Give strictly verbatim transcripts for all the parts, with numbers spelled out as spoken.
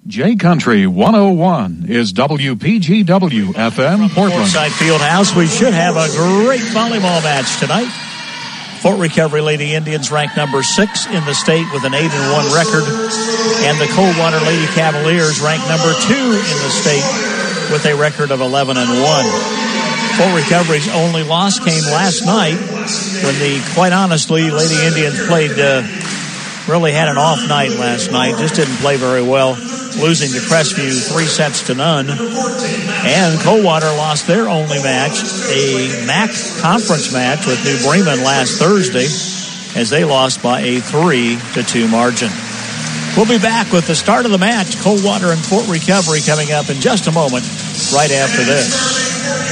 J Country one oh one is W P G W F M Portland. Forsyth Fieldhouse, we should have a great volleyball match tonight. Fort Recovery Lady Indians ranked number six in the state with an eight and one record, and the Coldwater Lady Cavaliers ranked number two in the state with a record of eleven and one. Fort Recovery's only loss came last night when the, quite honestly, Lady Indians played, uh, really had an off night last night, just didn't play very well, losing to Crestview three sets to none. And Coldwater lost their only match, a M A C conference match with New Bremen last Thursday, as they lost by a three to two margin. We'll be back with the start of the match, Coldwater and Fort Recovery, coming up in just a moment, right after this.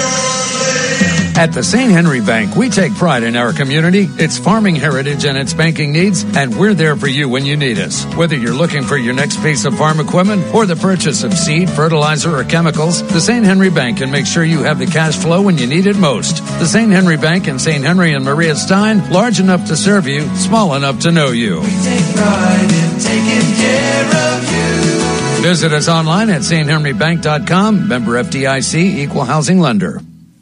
At the Saint Henry Bank, we take pride in our community, its farming heritage, and its banking needs, and we're there for you when you need us. Whether you're looking for your next piece of farm equipment or the purchase of seed, fertilizer, or chemicals, the Saint Henry Bank can make sure you have the cash flow when you need it most. The Saint Henry Bank in Saint Henry and Maria Stein, large enough to serve you, small enough to know you. We take pride in taking care of you. Visit us online at saint henry bank dot com, member F D I C, equal housing lender.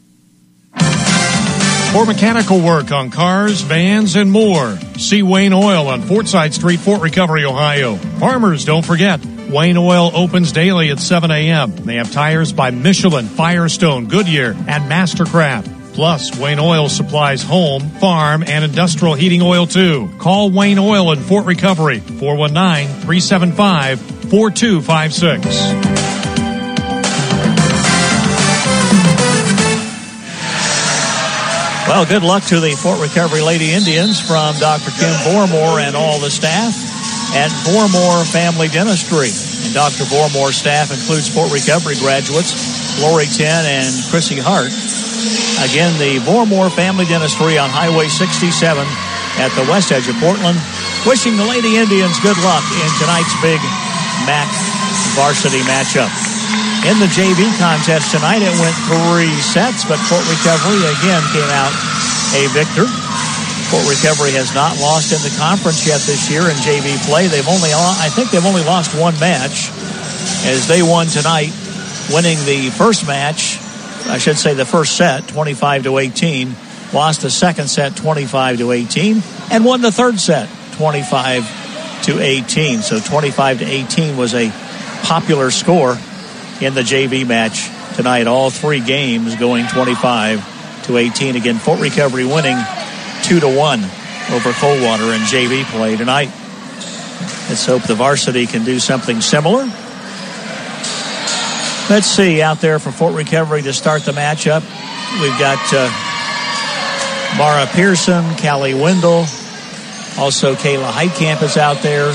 For mechanical work on cars, vans, and more, see Wayne Oil on Fortside Street, Fort Recovery, Ohio. Farmers, don't forget, Wayne Oil opens daily at seven a.m. They have tires by Michelin, Firestone, Goodyear, and Mastercraft. Plus, Wayne Oil supplies home, farm, and industrial heating oil, too. Call Wayne Oil in Fort Recovery, four one nine, three seven five, four two five six. Well, good luck to the Fort Recovery Lady Indians from Doctor Kim Vormore and all the staff at Vormore Family Dentistry. And Doctor Vormore's staff includes Fort Recovery graduates Lori Ten and Chrissy Hart. Again, the Vormore Family Dentistry on Highway sixty-seven at the west edge of Portland. Wishing the Lady Indians good luck in tonight's big M A C varsity matchup. In the J V contest tonight, it went three sets, but Fort Recovery again came out a victor. Fort Recovery has not lost in the conference yet this year in J V play. They've only, I think they've only lost one match, as they won tonight, winning the first match, I should say the first set, twenty-five to eighteen, lost the second set, twenty-five to eighteen, and won the third set, twenty-five to eighteen. So twenty-five to eighteen was a popular score in the J V match tonight. All three games going twenty-five to eighteen. Again, Fort Recovery winning two to one over Coldwater in J V play tonight. Let's hope the varsity can do something similar. Let's see, out there for Fort Recovery to start the matchup, we've got uh, Mara Pearson, Callie Wendell, also Kayla Heitkamp is out there.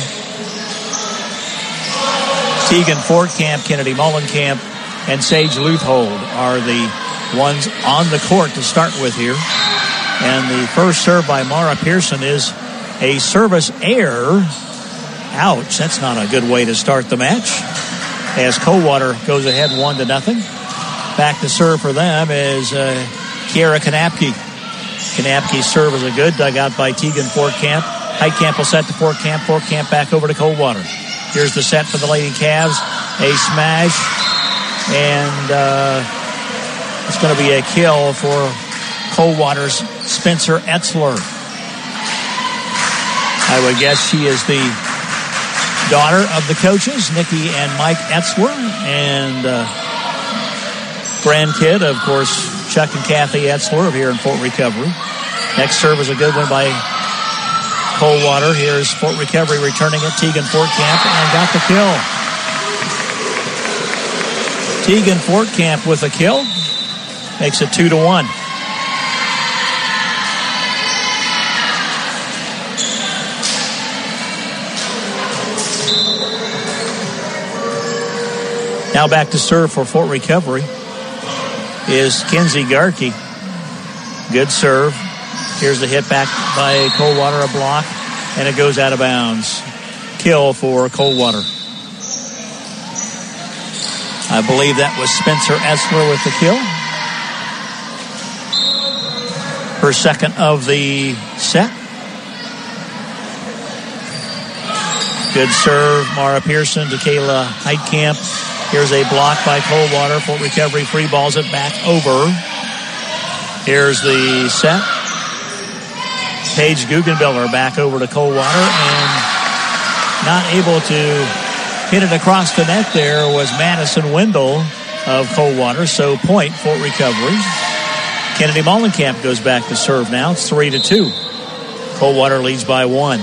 Tegan Fortcamp, Kennedy Mullenkamp, and Sage Luthold are the ones on the court to start with here. And the first serve by Mara Pearson is a service error. Ouch, that's not a good way to start the match, as Coldwater goes ahead one to nothing. Back to serve for them is uh, Kiara Kanapke. Kanapke's serve is a good, dug out by Tegan Fortcamp. Heitkamp will set to Fortcamp. Fortcamp back over to Coldwater. Here's the set for the Lady Cavs. A smash. And uh, it's going to be a kill for Coldwater's Spencer Etzler. I would guess she is the daughter of the coaches, Nikki and Mike Etzler. And uh, grandkid, of course, Chuck and Kathy Etzler of here in Fort Recovery. Next serve is a good one by Coldwater. Here's Fort Recovery returning it. Tegan Fortcamp and got the kill. Tegan Fortcamp with a kill. Makes it two to one. Now back to serve for Fort Recovery is Kenzie Garkey. Good serve. Here's the hit back by Coldwater, a block, and it goes out of bounds. Kill for Coldwater. I believe that was Spencer Etzler with the kill. Her second of the set. Good serve, Mara Pearson to Kayla Heitkamp. Here's a block by Coldwater. Fort Recovery free balls it back over. Here's the set. Paige Guggenbiller back over to Coldwater, and not able to hit it across the net there was Madison Wendell of Coldwater, so point Fort Recovery. Kennedy Mollenkamp goes back to serve now. It's three to two. Coldwater leads by one.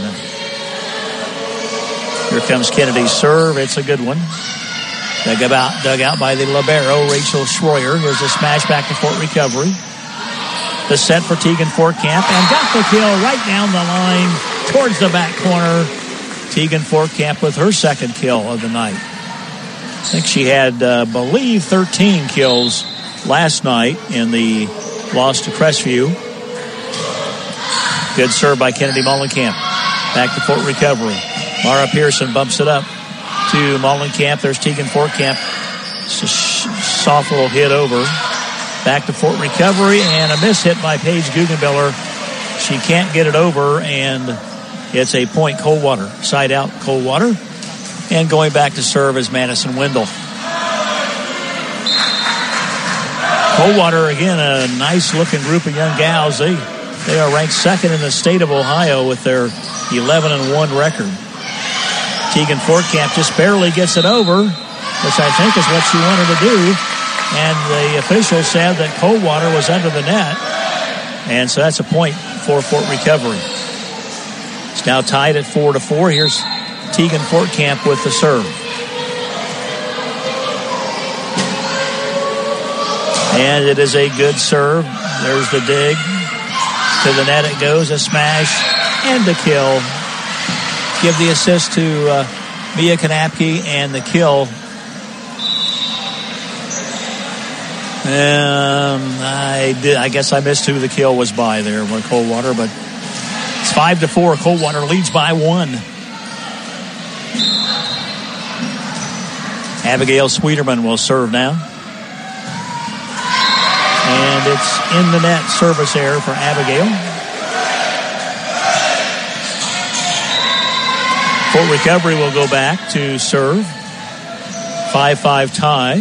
Here comes Kennedy's serve. It's a good one. Dug out, dug out by the libero, Rachel Schroyer. Here's a smash back to Fort Recovery. The set for Tegan Fortcamp, and got the kill right down the line towards the back corner. Tegan Fortcamp with her second kill of the night. I think she had, uh, believe, thirteen kills last night in the loss to Crestview. Good serve by Kennedy Mollenkamp. Back to Fort Recovery. Mara Pearson bumps it up to Mollenkamp. There's Tegan Fortcamp. It's a sh- soft little hit over. Back to Fort Recovery, and a miss hit by Paige Guggenbiller. She can't get it over, and it's a point Coldwater. Side out Coldwater. And going back to serve is Madison Wendell. Coldwater, again, a nice-looking group of young gals. They, they are ranked second in the state of Ohio with their eleven and one record. Tegan Fortcamp just barely gets it over, which I think is what she wanted to do. And the official said that Coldwater was under the net. And so that's a point for Fort Recovery. It's now tied at four to four. Here's Tegan Fortcamp with the serve. And it is a good serve. There's the dig. To the net it goes. A smash and a kill. Give the assist to uh, Mia Kanapke, and the kill. Um, I did. I guess I missed who the kill was by there with Coldwater, but it's five to four. Coldwater leads by one. Abigail Sweeterman will serve now, and it's in the net. Service error for Abigail. Fort Recovery will go back to serve. five five tie.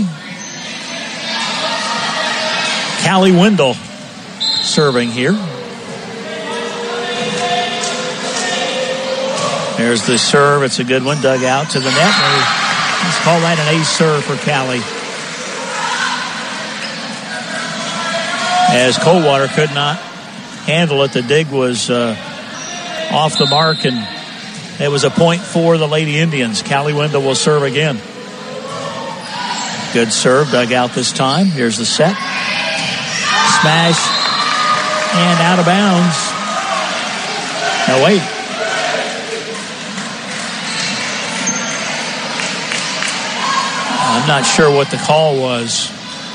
Callie Wendell serving here. There's the serve. It's a good one. Dug out to the net. Let's call that an ace serve for Callie. As Coldwater could not handle it, the dig was uh, off the mark, and it was a point for the Lady Indians. Callie Wendell will serve again. Good serve. Dug out this time. Here's the set. Smash, and out of bounds. No, wait. I'm not sure what the call was.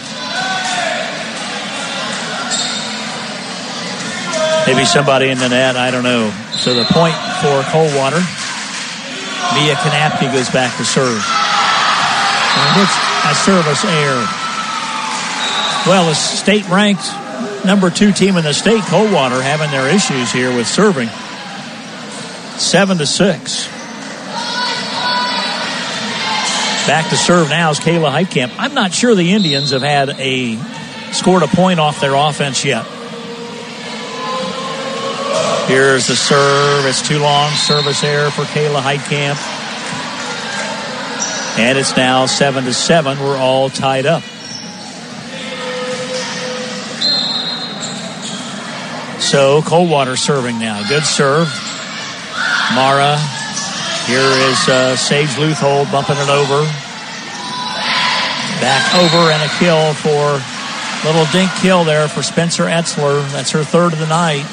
Maybe somebody in the net, I don't know. So the point for Coldwater. Mia Kanapke goes back to serve. And it's a service error. Well, the state-ranked number two team in the state, Coldwater, having their issues here with serving. Seven to six. Back to serve now is Kayla Heitkamp. I'm not sure the Indians have had a scored a point off their offense yet. Here's the serve. It's too long. Service error for Kayla Heitkamp. And it's now seven to seven. We're all tied up. So Coldwater serving now. Good serve. Mara. Here is uh, Sage Luthold bumping it over. Back over, and a kill for little dink kill there for Spencer Etzler. That's her third of the night.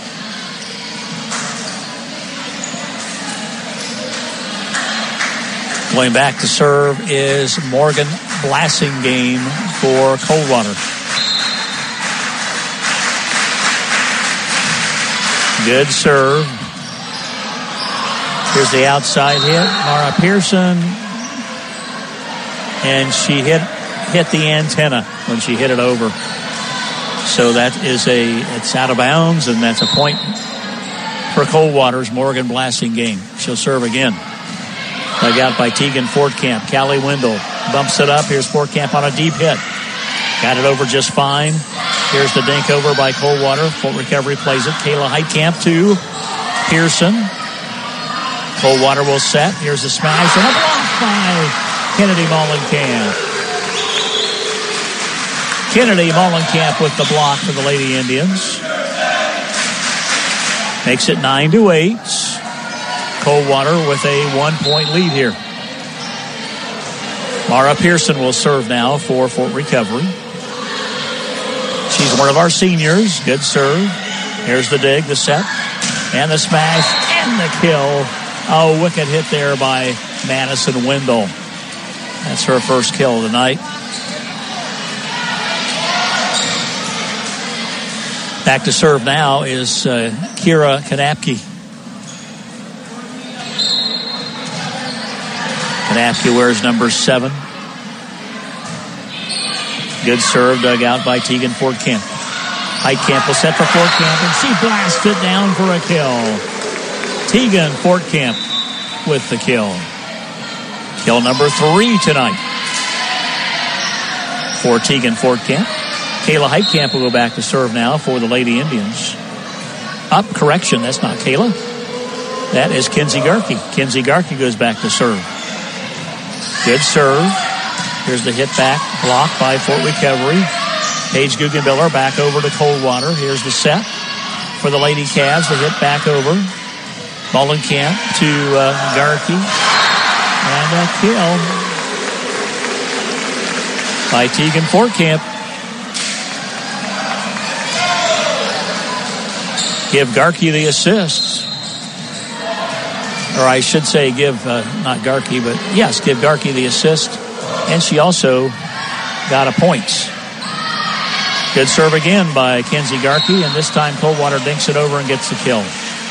Going back to serve is Morgan Blassingame for Coldwater. Good serve. Here's the outside hit. Mara Pearson. And she hit hit the antenna when she hit it over. So that is a, it's out of bounds, and that's a point for Coldwater's Morgan Blassingame. She'll serve again. Dug out by Tegan Fortcamp. Callie Wendell bumps it up. Here's Fortcamp on a deep hit. Got it over just fine. Here's the dink over by Coldwater. Fort Recovery plays it. Kayla Heitkamp to Pearson. Coldwater will set. Here's a smash and a block by Kennedy Mollenkamp. Kennedy Mollenkamp with the block for the Lady Indians. Makes it nine to eight. Coldwater with a one-point lead here. Mara Pearson will serve now for Fort Recovery. She's one of our seniors. Good serve. Here's the dig, the set, and the smash, and the kill. Oh, wicked hit there by Madison Wendell. That's her first kill of the night. Back to serve now is uh, Kira Kanapke. Kanapke wears number seven. Good serve dug out by Tegan Fortcamp. Heitkamp will set for Fortcamp, and she blasts it down for a kill. Tegan Fortcamp with the kill. Kill number three tonight for Tegan Fortcamp. Kayla Heitkamp will go back to serve now for the Lady Indians. Up, correction, that's not Kayla. That is Kinsey Garkey. Kinsey Garkey goes back to serve. Good serve. Here's the hit back, blocked by Fort Recovery. Paige Guggenbiller back over to Coldwater. Here's the set for the Lady Cavs. The hit back over. Mollenkamp to uh, Garkey. And a kill by Tegan Fortcamp. Give Garkey the assist. Or I should say give, uh, not Garkey, but yes, give Garkey the assist. And she also got a point. Good serve again by Kinsey Garkey, and this time Coldwater dinks it over and gets the kill.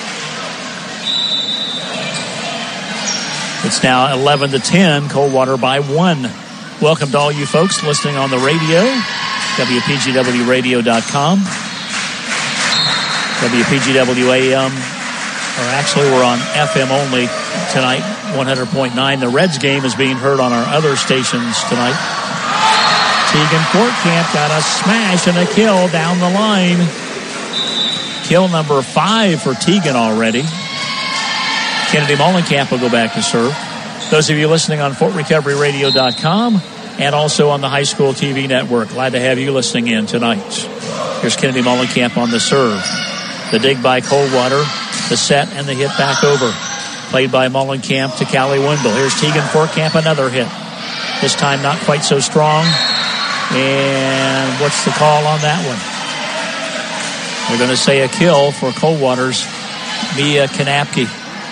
It's now eleven to ten, Coldwater by one. Welcome to all you folks listening on the radio, W P G W radio dot com. W P G W A M, or actually we're on F M only tonight, one hundred point nine. The Reds game is being heard on our other stations tonight. Tegan Fortcamp got a smash and a kill down the line. Kill number five for Tegan already. Kennedy Mollenkamp will go back to serve. Those of you listening on Fort Recovery Radio dot com and also on the High School T V network, glad to have you listening in tonight. Here's Kennedy Mollenkamp on the serve. The dig by Coldwater, the set, and the hit back over. Played by Mollenkamp to Callie Wendell. Here's Tegan Fortcamp, another hit. This time not quite so strong. And what's the call on that one? We're going to say a kill for Coldwater's Mia Kanapke.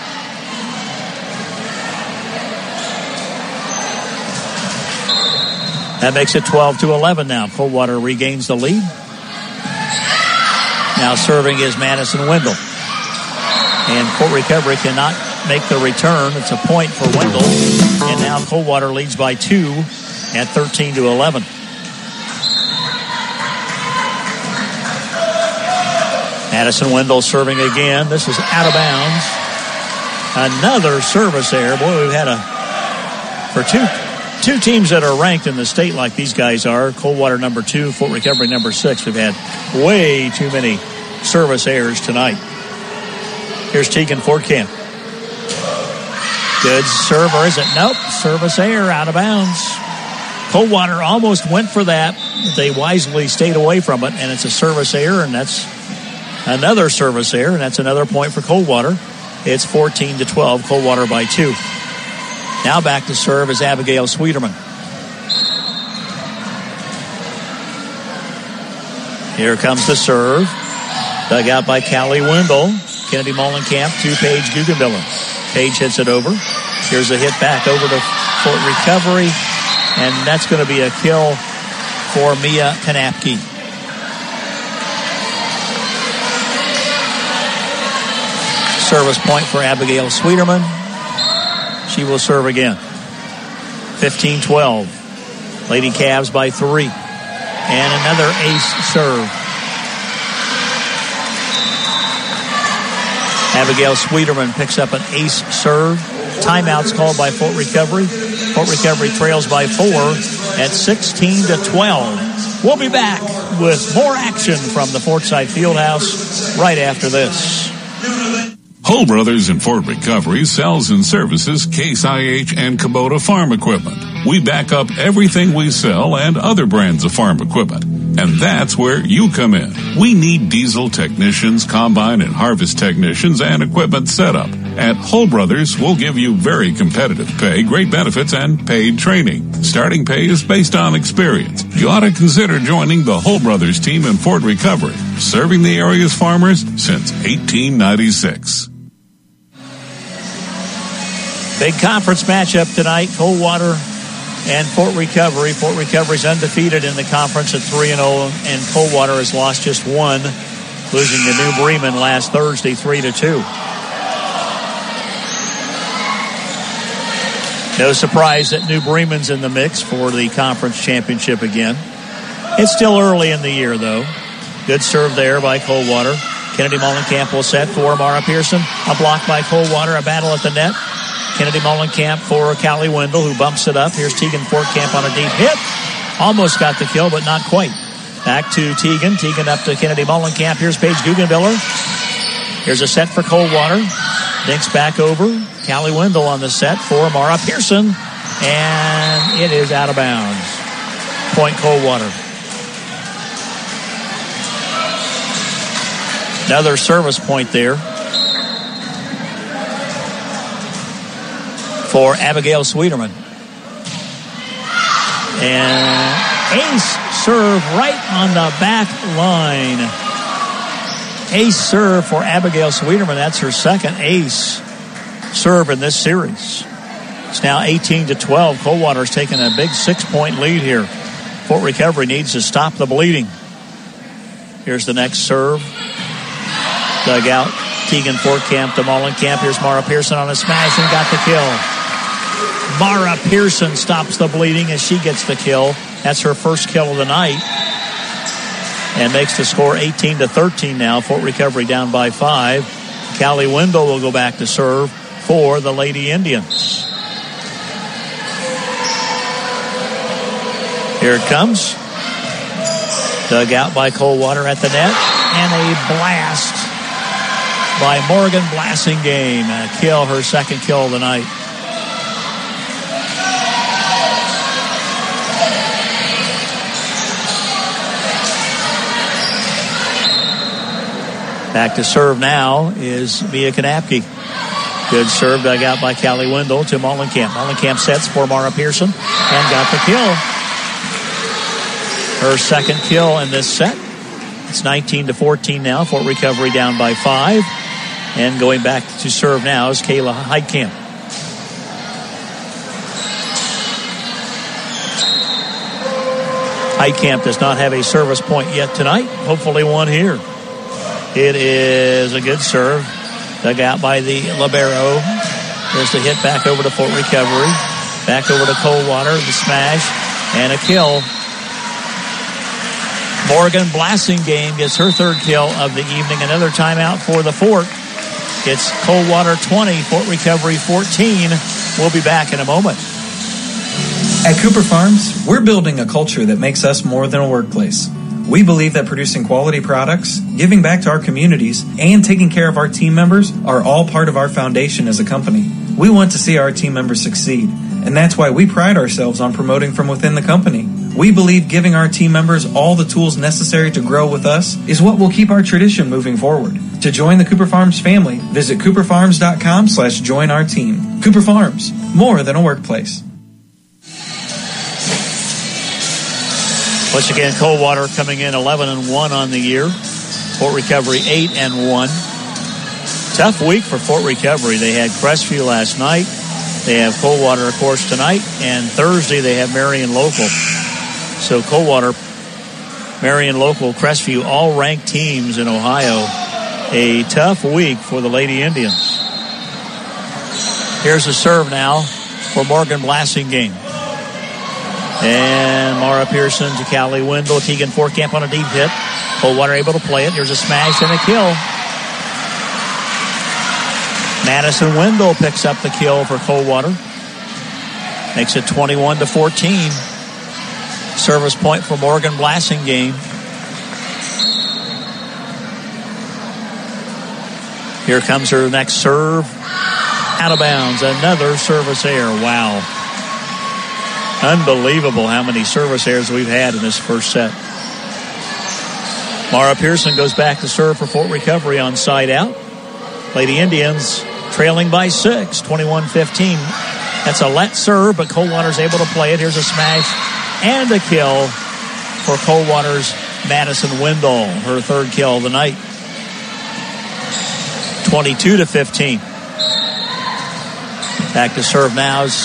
That makes it twelve to eleven now. Coldwater regains the lead. Now serving is Madison Wendell. And Fort Recovery cannot make the return. It's a point for Wendell. And now Coldwater leads by two at thirteen to eleven. Madison Wendell serving again. This is out of bounds. Another service error. Boy, we've had a, for two, two teams that are ranked in the state like these guys are, Coldwater number two, Fort Recovery number six, we've had way too many service errors tonight. Here's Tegan Fortcamp. Good serve, or is it? Nope. Service error, out of bounds. Coldwater almost went for that, but they wisely stayed away from it, and it's a service error, and that's another service error, and that's another point for Coldwater. It's fourteen to twelve, Coldwater by two. Now back to serve is Abigail Sweeterman. Here comes the serve. Dug out by Callie Wendell. Kennedy Mollenkamp to Paige Guggenbiller. Paige hits it over. Here's a hit back over to Fort Recovery. And that's going to be a kill for Mia Kanapke. Service point for Abigail Sweeterman. She will serve again. fifteen twelve. Lady Cavs by three. And another ace serve. Abigail Sweeterman picks up an ace serve. timeouts called by Fort Recovery. Fort Recovery trails by four at sixteen to twelve. We'll be back with more action from the Fortside Fieldhouse right after this. Hull Brothers in Fort Recovery sells and services Case I H and Kubota farm equipment. We back up everything we sell and other brands of farm equipment. And that's where you come in. We need diesel technicians, combine and harvest technicians, and equipment setup. At Hull Brothers, we'll give you very competitive pay, great benefits, and paid training. Starting pay is based on experience. You ought to consider joining the Hull Brothers team in Fort Recovery, serving the area's farmers since eighteen ninety-six. Big conference matchup tonight, Coldwater and Fort Recovery. Fort Recovery's undefeated in the conference at three and oh, and Coldwater has lost just one, losing to New Bremen last Thursday three to two. No surprise that New Bremen's in the mix for the conference championship again. It's still early in the year, though. Good serve there by Coldwater. Kennedy Mullenkamp will set for Mara Pearson. A block by Coldwater, a battle at the net. Kennedy Mullenkamp for Callie Wendell, who bumps it up. Here's Tegan Fortcamp on a deep hit. Almost got the kill, but not quite. Back to Tegan. Tegan up to Kennedy Mullenkamp. Here's Paige Guggenbiller. Here's a set for Coldwater. Dinks back over. Callie Wendell on the set for Mara Pearson. And it is out of bounds. Point Coldwater. Another service point there for Abigail Sweeterman. And ace serve right on the back line. Ace serve for Abigail Sweeterman. That's her second ace serve in this series. It's now eighteen to twelve. Coldwater's taking a big six-point lead here. Fort Recovery needs to stop the bleeding. Here's the next serve. Dug out. Tegan Fortcamp to Mullenkamp. Here's Mara Pearson on a smash and got the kill. Mara Pearson stops the bleeding as she gets the kill. That's her first kill of the night. And makes the score eighteen to thirteen now. Fort Recovery down by five. Callie Wendell will go back to serve for the Lady Indians. Here it comes. Dug out by Coldwater at the net. And a blast by Morgan Blassingame. A kill, her second kill of the night. Back to serve now is Mia Kanapke. Good serve dug out by Callie Wendell to Mullenkamp. Mullenkamp sets for Mara Pearson and got the kill. Her second kill in this set. It's nineteen to fourteen now. Fort Recovery down by five. And going back to serve now is Kayla Heidkamp. Heidkamp does not have a service point yet tonight. Hopefully one here. It is a good serve. Dug out by the libero. There's the hit back over to Fort Recovery. Back over to Coldwater. The smash. And a kill. Morgan Blassingame gets her third kill of the evening. Another timeout for the Fort. It's Coldwater twenty, Fort Recovery fourteen. We'll be back in a moment. At Cooper Farms, we're building a culture that makes us more than a workplace. We believe that producing quality products, giving back to our communities, and taking care of our team members are all part of our foundation as a company. We want to see our team members succeed, and that's why we pride ourselves on promoting from within the company. We believe giving our team members all the tools necessary to grow with us is what will keep our tradition moving forward. To join the Cooper Farms family, visit cooper farms dot com slash join our team. Cooper Farms, more than a workplace. Once again, Coldwater coming in eleven and one on the year. Fort Recovery eight and one. Tough week for Fort Recovery. They had Crestview last night. They have Coldwater, of course, tonight. And Thursday they have Marion Local. So Coldwater, Marion Local, Crestview, all ranked teams in Ohio. A tough week for the Lady Indians. Here's a serve now for Morgan Blassingame. And Mara Pearson to Callie Wendell. Tegan Fortcamp on a deep hit. Coldwater able to play it. Here's a smash and a kill. Madison Wendell picks up the kill for Coldwater. Makes it twenty-one to fourteen. Service point for Morgan Blassingame. Here comes her next serve. Out of bounds. Another service error. Wow. Unbelievable how many service errors we've had in this first set. Mara Pearson goes back to serve for Fort Recovery on side out. Lady Indians trailing by six, twenty-one fifteen. That's a let serve, but Coldwater's able to play it. Here's a smash and a kill for Coldwater's Madison Wendell, her third kill of the night. twenty-two to fifteen. Back to serve now is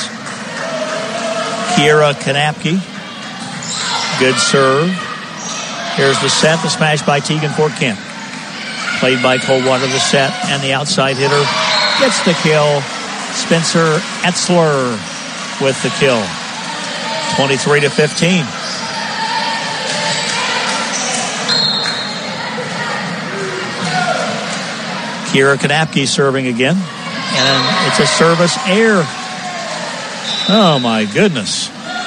Kiera Kanapke. Good serve. Here's the set, the smash by Tegan Fortcamp. Played by Coldwater, the set, and the outside hitter gets the kill. Spencer Etzler with the kill. twenty-three to fifteen. Kiera Kanapke serving again. And it's a service error. Oh, my goodness.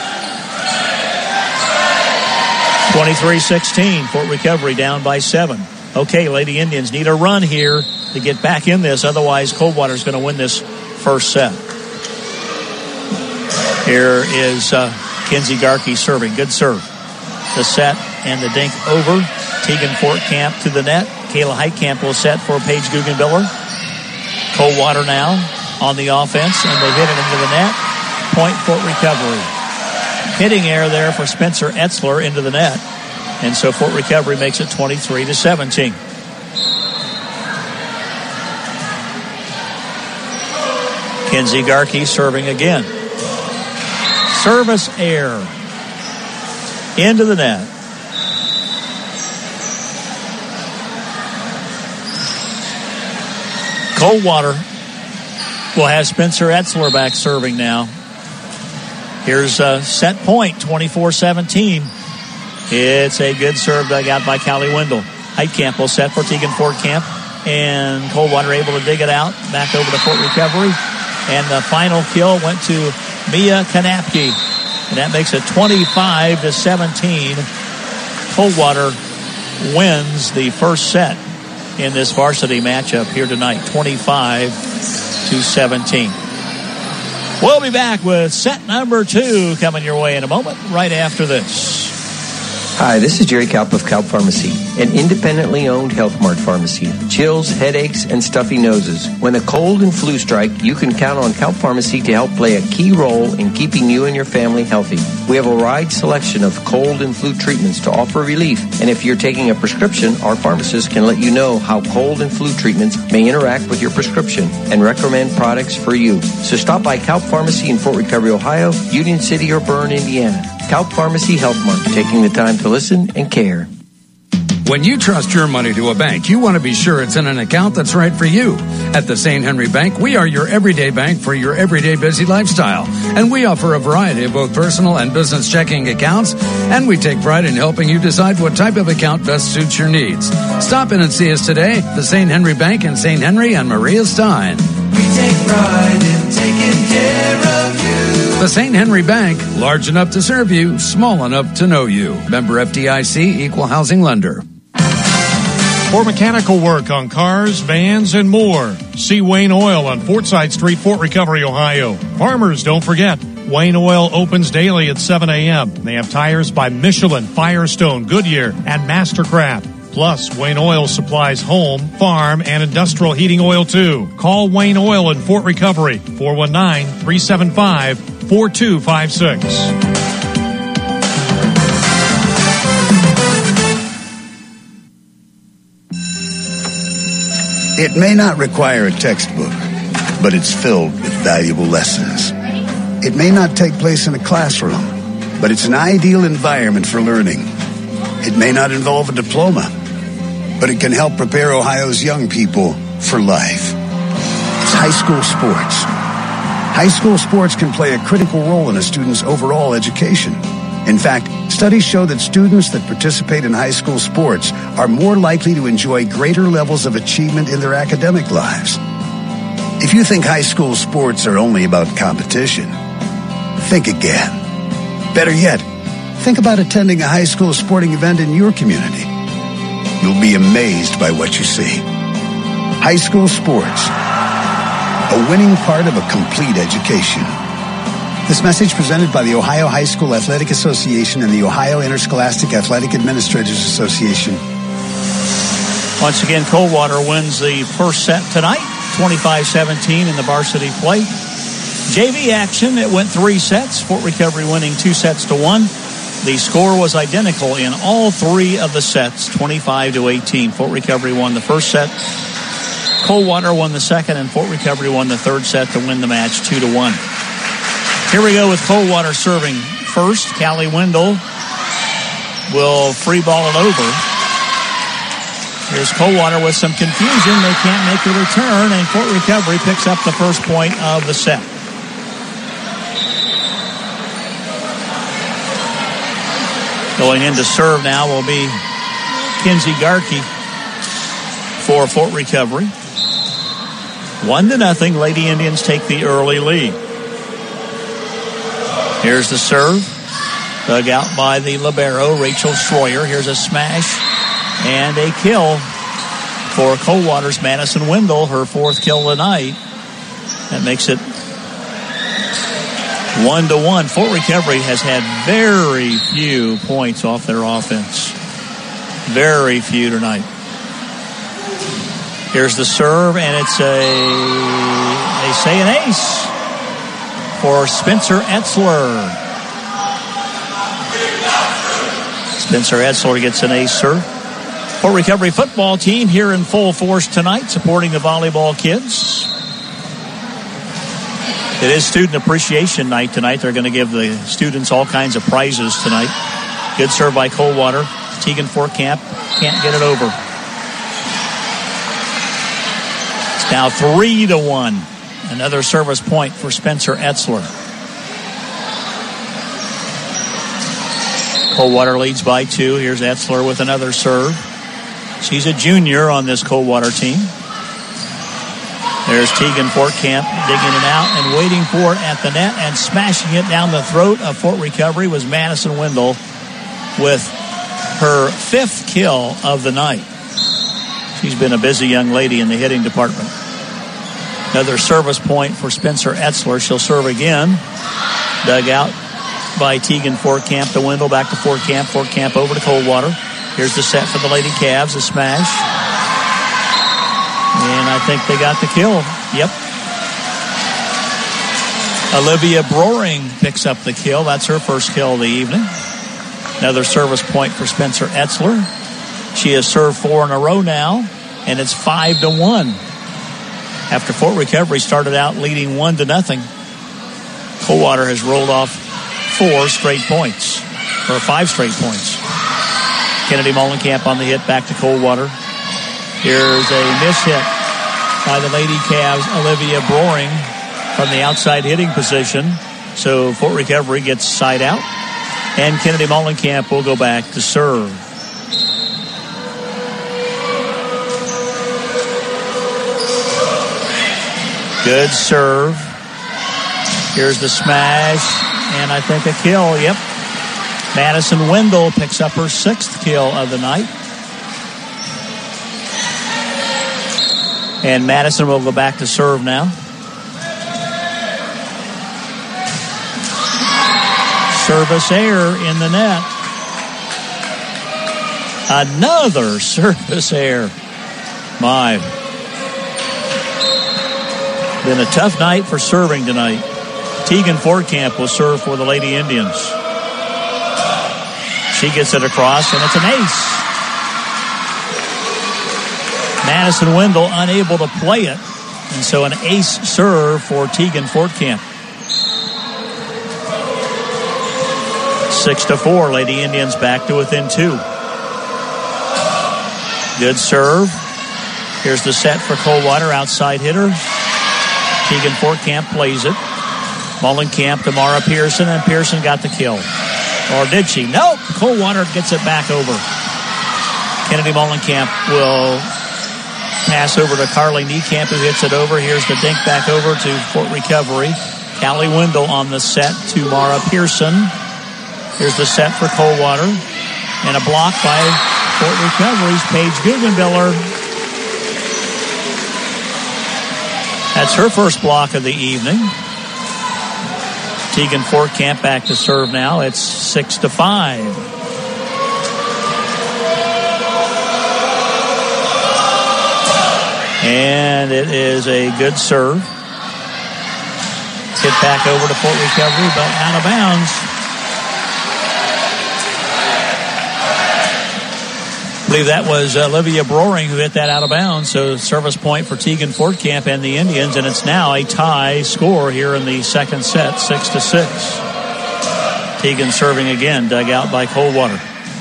twenty-three sixteen. Fort Recovery down by seven. Okay, Lady Indians need a run here to get back in this. Otherwise, Coldwater's going to win this first set. Here is uh, Kenzie Garkey serving. Good serve. The set and the dink over. Tegan Fortcamp to the net. Kayla Heitkamp will set for Paige Guggenbiller. Coldwater now on the offense, and they hit it into the net. Point Fort Recovery. Hitting error there for Spencer Etzler into the net. And so Fort Recovery makes it twenty-three to seventeen. Kenzie Garkey serving again. Service error. Into the net. Coldwater will have Spencer Etzler back serving now. Here's a set point, twenty-four seventeen. It's a good serve dug out by Callie Wendell. Heitkamp will set for Tegan Fortcamp. And Coldwater able to dig it out. Back over to Fort Recovery. And the final kill went to Mia Kanapke. And that makes it twenty-five to seventeen. Coldwater wins the first set in this varsity matchup here tonight, twenty-five to seventeen. We'll be back with set number two coming your way in a moment, right after this. Hi, this is Jerry Kalp of Kalp Pharmacy, an independently owned Health Mart pharmacy. Chills, headaches, and stuffy noses. When a cold and flu strike, you can count on Kalp Pharmacy to help play a key role in keeping you and your family healthy. We have a wide selection of cold and flu treatments to offer relief, and if you're taking a prescription, our pharmacist can let you know how cold and flu treatments may interact with your prescription and recommend products for you. So stop by Kalp Pharmacy in Fort Recovery, Ohio, Union City, or Bern, Indiana. Kalp Pharmacy Health Mart, taking the time to listen and care. When you trust your money to a bank, you want to be sure it's in an account that's right for you. At the Saint Henry Bank, we are your everyday bank for your everyday busy lifestyle. And we offer a variety of both personal and business checking accounts. And we take pride in helping you decide what type of account best suits your needs. Stop in and see us today. The Saint Henry Bank in Saint Henry and Maria Stein. We take pride in taking care of you. The Saint Henry Bank, large enough to serve you, small enough to know you. Member F D I C, Equal Housing Lender. For mechanical work on cars, vans, and more, see Wayne Oil on Fortside Street, Fort Recovery, Ohio. Farmers, don't forget, Wayne Oil opens daily at seven a.m. They have tires by Michelin, Firestone, Goodyear, and Mastercraft. Plus, Wayne Oil supplies home, farm, and industrial heating oil, too. Call Wayne Oil in Fort Recovery, four one nine, three seven five, four two five six. It may not require a textbook, but it's filled with valuable lessons. It may not take place in a classroom, but it's an ideal environment for learning. It may not involve a diploma, but it can help prepare Ohio's young people for life. It's high school sports. High school sports can play a critical role in a student's overall education. In fact, studies show that students that participate in high school sports are more likely to enjoy greater levels of achievement in their academic lives. If you think high school sports are only about competition, think again. Better yet, think about attending a high school sporting event in your community. You'll be amazed by what you see. High school sports, a winning part of a complete education. This message presented by the Ohio High School Athletic Association and the Ohio Interscholastic Athletic Administrators Association. Once again, Coldwater wins the first set tonight, twenty-five seventeen in the varsity play. J V action, it went three sets, Fort Recovery winning two sets to one. The score was identical in all three of the sets, twenty-five to eighteen. Fort Recovery won the first set, Coldwater won the second, and Fort Recovery won the third set to win the match two to one. Here we go with Coldwater serving first. Callie Wendell will free ball it over. Here's Coldwater with some confusion. They can't make the return, and Fort Recovery picks up the first point of the set. Going in to serve now will be Kinsey Garkey for Fort Recovery. One to nothing, Lady Indians take the early lead. Here's the serve. Dug out by the libero, Rachel Schroyer. Here's a smash and a kill for Coldwater's Madison Wendell, her fourth kill tonight. That makes it one to one. Fort Recovery has had very few points off their offense. Very few tonight. Here's the serve, and it's a, they say an ace for Spencer Etzler. Spencer Etzler gets an ace serve. Fort Recovery football team here in full force tonight, supporting the volleyball kids. It is Student Appreciation Night tonight. They're going to give the students all kinds of prizes tonight. Good serve by Coldwater. Tegan Fortcamp can't get it over. It's now three to one. Another service point for Spencer Etzler. Coldwater leads by two. Here's Etzler with another serve. She's a junior on this Coldwater team. There's Tegan Fortcamp digging it out and waiting for it at the net, and smashing it down the throat of Fort Recovery was Madison Wendell with her fifth kill of the night. She's been a busy young lady in the hitting department. Another service point for Spencer Etzler. She'll serve again. Dug out by Tegan Fortcamp to Wendell, back to Fortcamp. Fortcamp over to Coldwater. Here's the set for the Lady Cavs, a smash. And I think they got the kill. Yep. Olivia Broering picks up the kill. That's her first kill of the evening. Another service point for Spencer Etzler. She has served four in a row now, and it's five to one. After Fort Recovery started out leading one to nothing, Coldwater has rolled off four straight points, or five straight points. Kennedy Molenkamp on the hit, back to Coldwater. Here's a miss hit by the Lady Cavs, Olivia Broering, from the outside hitting position. So Fort Recovery gets side out, and Kennedy Molenkamp will go back to serve. Good serve. Here's the smash, and I think a kill. Yep. Madison Wendell picks up her sixth kill of the night. And Madison will go back to serve now. Service error in the net. Another service error. My. Been a tough night for serving tonight. Tegan Fortcamp will serve for the Lady Indians. She gets it across, and it's an ace. Madison Wendell unable to play it, and so an ace serve for Tegan Fortcamp. Six to four, Lady Indians back to within two. Good serve. Here's the set for Coldwater, outside hitter. Tegan Fortcamp plays it. Molenkamp to Mara Pearson, and Pearson got the kill. Or did she? Nope. Coldwater gets it back over. Kennedy Molenkamp will pass over to Carly Niekamp, who hits it over. Here's the dink back over to Fort Recovery. Callie Wendell on the set to Mara Pearson. Here's the set for Coldwater. And a block by Fort Recovery's Paige Guggenbiller. That's her first block of the evening. Tegan Fortcamp back to serve now. It's six to five. And it is a good serve. Hit back over to Fort Recovery, but out of bounds. I believe that was Olivia Broering who hit that out of bounds. So service point for Tegan Fortcamp and the Indians, and it's now a tie score here in the second set, six to six. Tegan serving again, dug out by Coldwater.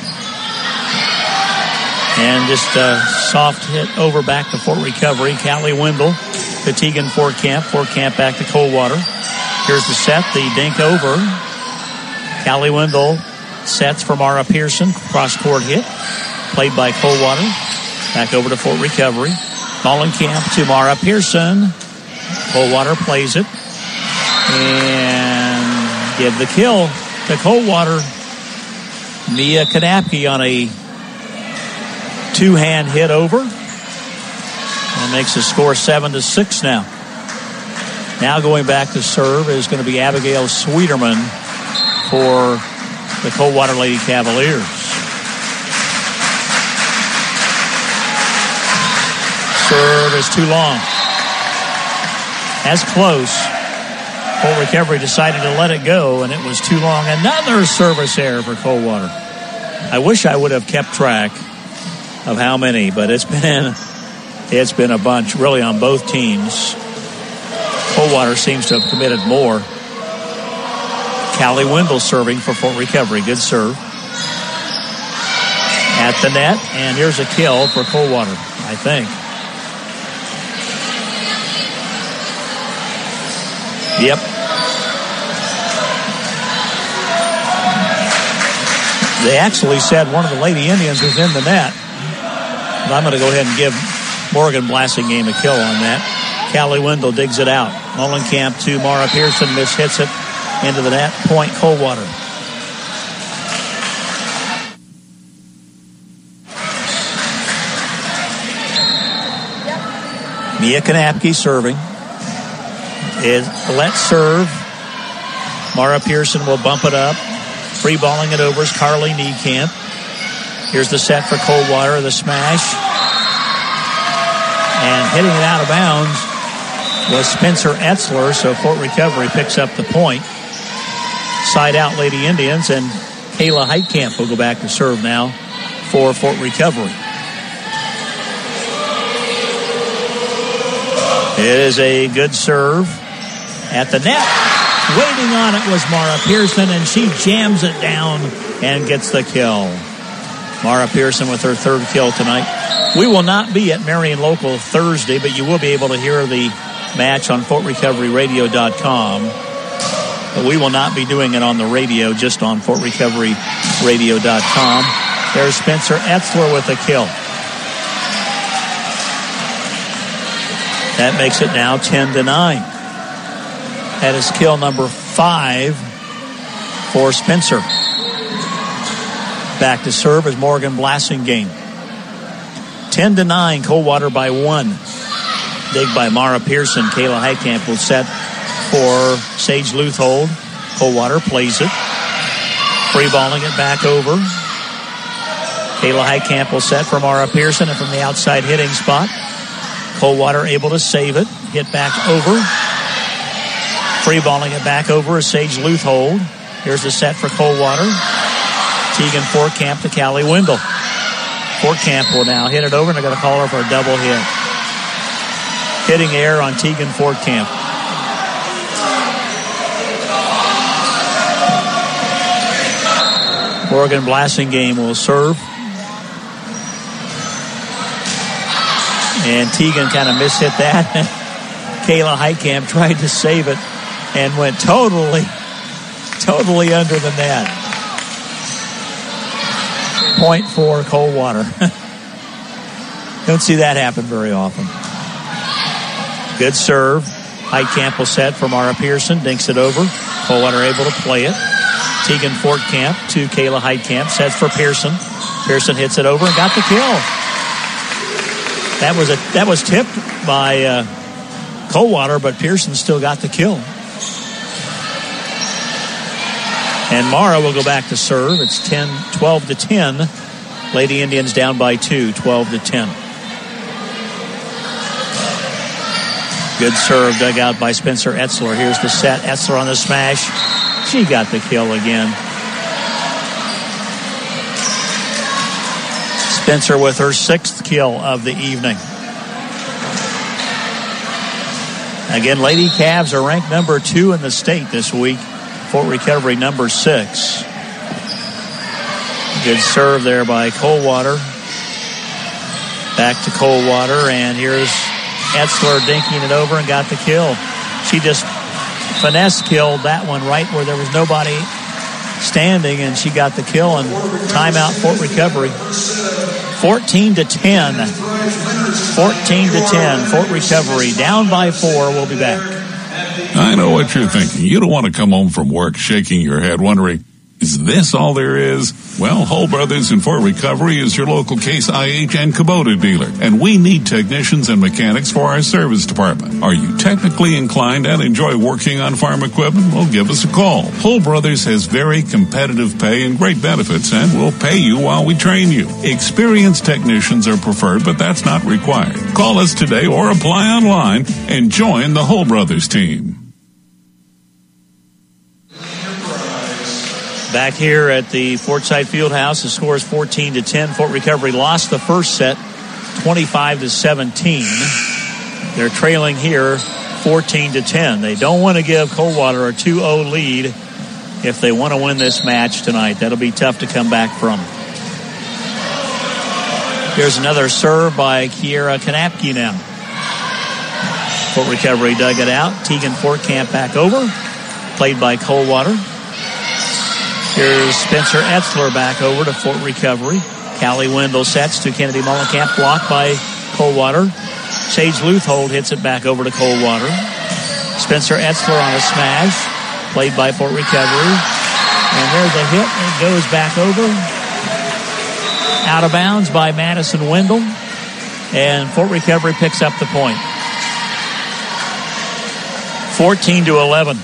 And just a soft hit over back to Fort Recovery. Callie Wendell to Tegan Fortcamp. Fortcamp back to Coldwater. Here's the set, the dink over. Callie Wendell sets for Mara Pearson. Cross-court hit. Played by Coldwater. Back over to Fort Recovery. Mollenkamp to Mara Pearson. Coldwater plays it. And give the kill to Coldwater. Mia Kanapke on a two-hand hit over. And makes the score seven to six now. Now going back to serve is going to be Abigail Sweeterman for the Coldwater Lady Cavaliers. Serve is too long. That's close. Fort Recovery decided to let it go, and it was too long. Another service error for Coldwater. I wish I would have kept track of how many, but it's been it's been a bunch, really, on both teams. Coldwater seems to have committed more. Callie Wendell serving for Fort Recovery. Good serve. At the net, and here's a kill for Coldwater, I think. Yep. They actually said one of the Lady Indians was in the net. But I'm going to go ahead and give Morgan Blassingame a kill on that. Callie Wendell digs it out. Mollenkamp to Mara Pearson. Mishits it into the net. Point Coldwater. Mia Kanapke serving. Is let serve. Mara Pearson will bump it up. Free balling it over is Carly Niekamp. Here's the set for Coldwater, the smash. And hitting it out of bounds was Spencer Etzler, so Fort Recovery picks up the point. Side out Lady Indians, and Kayla Heitkamp will go back to serve now for Fort Recovery. It is a good serve at the net. Waiting on it was Mara Pearson, and she jams it down and gets the kill. Mara Pearson with her third kill tonight. We will not be at Marion Local Thursday, but you will be able to hear the match on Fort Recovery Radio dot com. But we will not be doing it on the radio, just on Fort Recovery Radio dot com. There's Spencer Etzler with a kill. That makes it now ten to nine. That is kill number five for Spencer. Back to serve is Morgan Blassingame. ten to nine, Coldwater by one. Dig by Mara Pearson. Kayla Heitkamp will set for Sage Luthold. Coldwater plays it. Free balling it back over. Kayla Heitkamp will set for Mara Pearson, and from the outside hitting spot, Coldwater able to save it. Hit back over. Free balling it back over is Sage Luthold. Here's the set for Coldwater. Tegan Fortcamp to Callie Wendell. Fortcamp will now hit it over, and they're going to call her for a double hit. Hitting error on Tegan Fortcamp. Morgan Blassingame will serve. And Tegan kind of mishit that. Kayla Heitkamp tried to save it and went totally, totally under the net. Point for Coldwater. Don't see that happen very often. Good serve. Heitkamp will set for Mara Pearson. Dinks it over. Coldwater able to play it. Tegan Fortcamp to Kayla Heitkamp. Sets for Pearson. Pearson hits it over and got the kill. That was a that was tipped by uh, Coldwater, but Pearson still got the kill. And Mara will go back to serve. It's ten, twelve to ten. Lady Indians down by two, twelve to ten. Good serve dug out by Spencer Etzler. Here's the set. Etzler on the smash. She got the kill again. Spencer with her sixth kill of the evening. Again, Lady Cavs are ranked number two in the state this week. Fort Recovery number six. Good serve there by Coldwater. Back to Coldwater, and here's Etzler dinking it over and got the kill. She just finesse killed that one right where there was nobody standing, and she got the kill. And timeout Fort Recovery. fourteen to ten. fourteen to ten. Fort Recovery down by four. We'll be back. I know what you're thinking. You don't want to come home from work shaking your head wondering, is this all there is? Well, Hull Brothers in Fort Recovery is your local Case I H and Kubota dealer, and we need technicians and mechanics for our service department. Are you technically inclined and enjoy working on farm equipment? Well, give us a call. Hull Brothers has very competitive pay and great benefits, and we'll pay you while we train you. Experienced technicians are preferred, but that's not required. Call us today or apply online and join the Hull Brothers team. Back here at the Fortside Fieldhouse, the score is fourteen to ten. Fort Recovery lost the first set, twenty-five to seventeen. They're trailing here, fourteen to ten. They don't want to give Coldwater a two oh lead if they want to win this match tonight. That'll be tough to come back from. Here's another serve by Kiera Kanapke now. Fort Recovery dug it out. Tegan Fortcamp back over. Played by Coldwater. Here's Spencer Etzler back over to Fort Recovery. Callie Wendell sets to Kennedy Mullenkamp, blocked by Coldwater. Sage Luthold hits it back over to Coldwater. Spencer Etzler on a smash, played by Fort Recovery. And there's a hit, and it goes back over. Out of bounds by Madison Wendell. And Fort Recovery picks up the point. fourteen to eleven.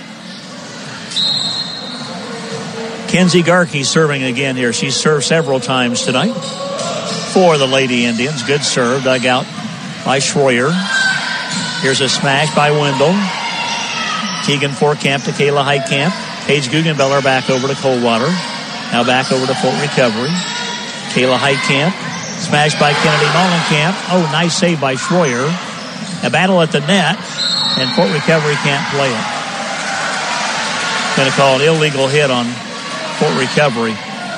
Kenzie Garkey serving again here. She's served several times tonight for the Lady Indians. Good serve, dug out by Schroyer. Here's a smash by Wendell. Tegan Fortcamp to Kayla Heitkamp. Paige Guggenbeller back over to Coldwater. Now back over to Fort Recovery. Kayla Heitkamp. Smashed by Kennedy Mullenkamp. Oh, nice save by Schroyer. A battle at the net, and Fort Recovery can't play it. Going to call an illegal hit on Fort Recovery.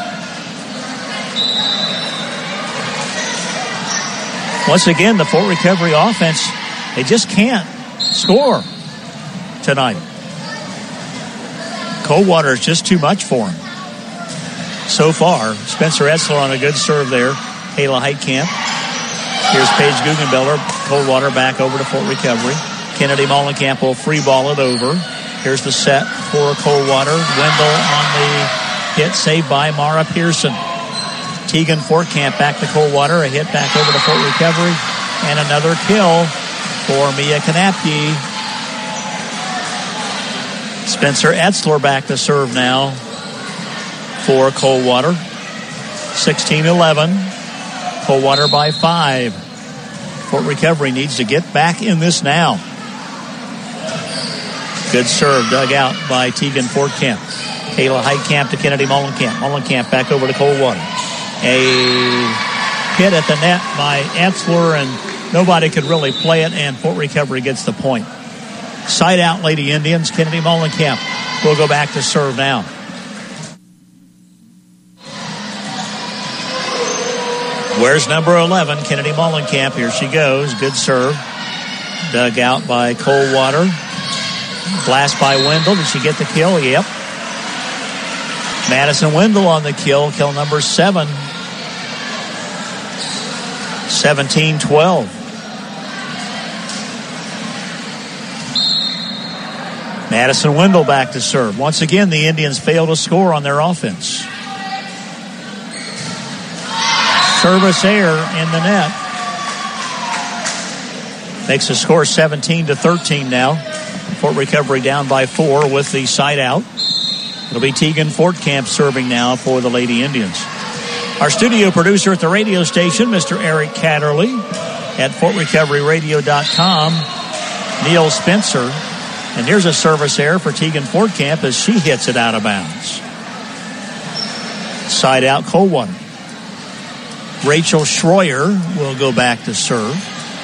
Once again, the Fort Recovery offense, they just can't score tonight. Coldwater is just too much for them. So far, Spencer Etzler on a good serve there. Kayla Heitkamp. Here's Paige Guggenbeller. Coldwater back over to Fort Recovery. Kennedy Mullenkamp will free ball it over. Here's the set for Coldwater. Wendell on the hit, saved by Mara Pearson. Tegan Fortcamp back to Coldwater. A hit back over to Fort Recovery. And another kill for Mia Kanapke. Spencer Etzler back to serve now for Coldwater. sixteen eleven. Coldwater by five. Fort Recovery needs to get back in this now. Good serve dug out by Tegan Fortcamp. Kayla Heitkamp to Kennedy Mullenkamp. Mullenkamp back over to Coldwater. A hit at the net by Etzler, and nobody could really play it, and Fort Recovery gets the point. Side out, Lady Indians. Kennedy Mullenkamp will go back to serve now. Where's number eleven? Kennedy Mullenkamp. Here she goes. Good serve. Dug out by Coldwater. Blast by Wendell. Did she get the kill? Yep. Madison Wendell on the kill. Kill number seven. seventeen twelve. Madison Wendell back to serve. Once again, the Indians fail to score on their offense. Service error in the net. Makes the score seventeen to thirteen now. Fort Recovery down by four with the side out. It'll be Tegan Fortcamp serving now for the Lady Indians. Our studio producer at the radio station, Mister Eric Catterley at Fort Recovery Radio dot com, Neil Spencer. And here's a service error for Tegan Fortcamp as she hits it out of bounds. Side out Coldwater. Rachel Schroyer will go back to serve.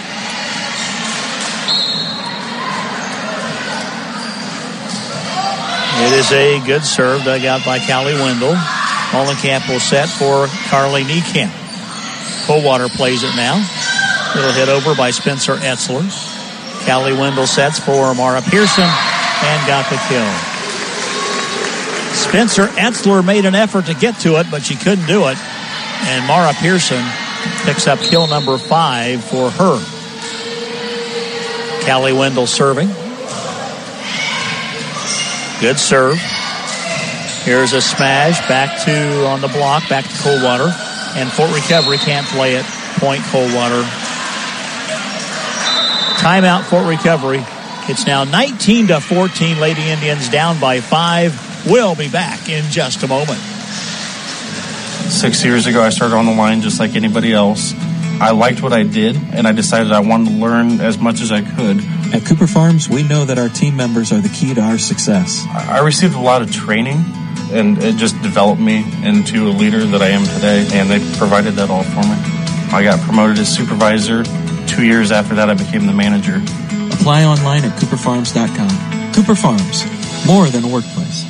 It is a good serve dug out by Callie Wendell. Molenkamp will set for Carly Niekamp. Coldwater plays it now. Little hit over by Spencer Etzler. Callie Wendell sets for Mara Pearson and got the kill. Spencer Etzler made an effort to get to it, but she couldn't do it. And Mara Pearson picks up kill number five for her. Callie Wendell serving. Good serve. Here's a smash back to on the block, back to Coldwater. And Fort Recovery can't play it. Point Coldwater. Timeout Fort Recovery. It's now nineteen to fourteen. Lady Indians down by five. We'll be back in just a moment. Six years ago, I started on the line just like anybody else. I liked what I did, and I decided I wanted to learn as much as I could. At Cooper Farms, we know that our team members are the key to our success. I received a lot of training, and it just developed me into a leader that I am today, and they provided that all for me. I got promoted as supervisor. Two years after that, I became the manager. Apply online at cooper farms dot com. Cooper Farms, more than a workplace.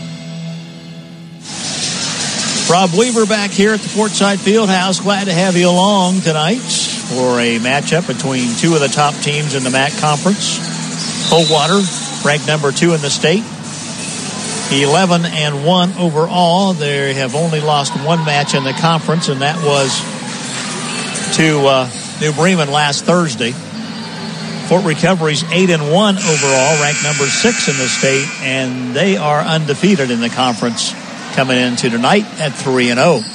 Rob Weaver back here at the Fortside Fieldhouse. Glad to have you along tonight for a matchup between two of the top teams in the M A C Conference. Coldwater, ranked number two in the state. eleven and one overall. They have only lost one match in the conference, and that was to uh, New Bremen last Thursday. Fort Recovery's eight and one overall, ranked number six in the state, and they are undefeated in the conference coming into tonight at three and oh.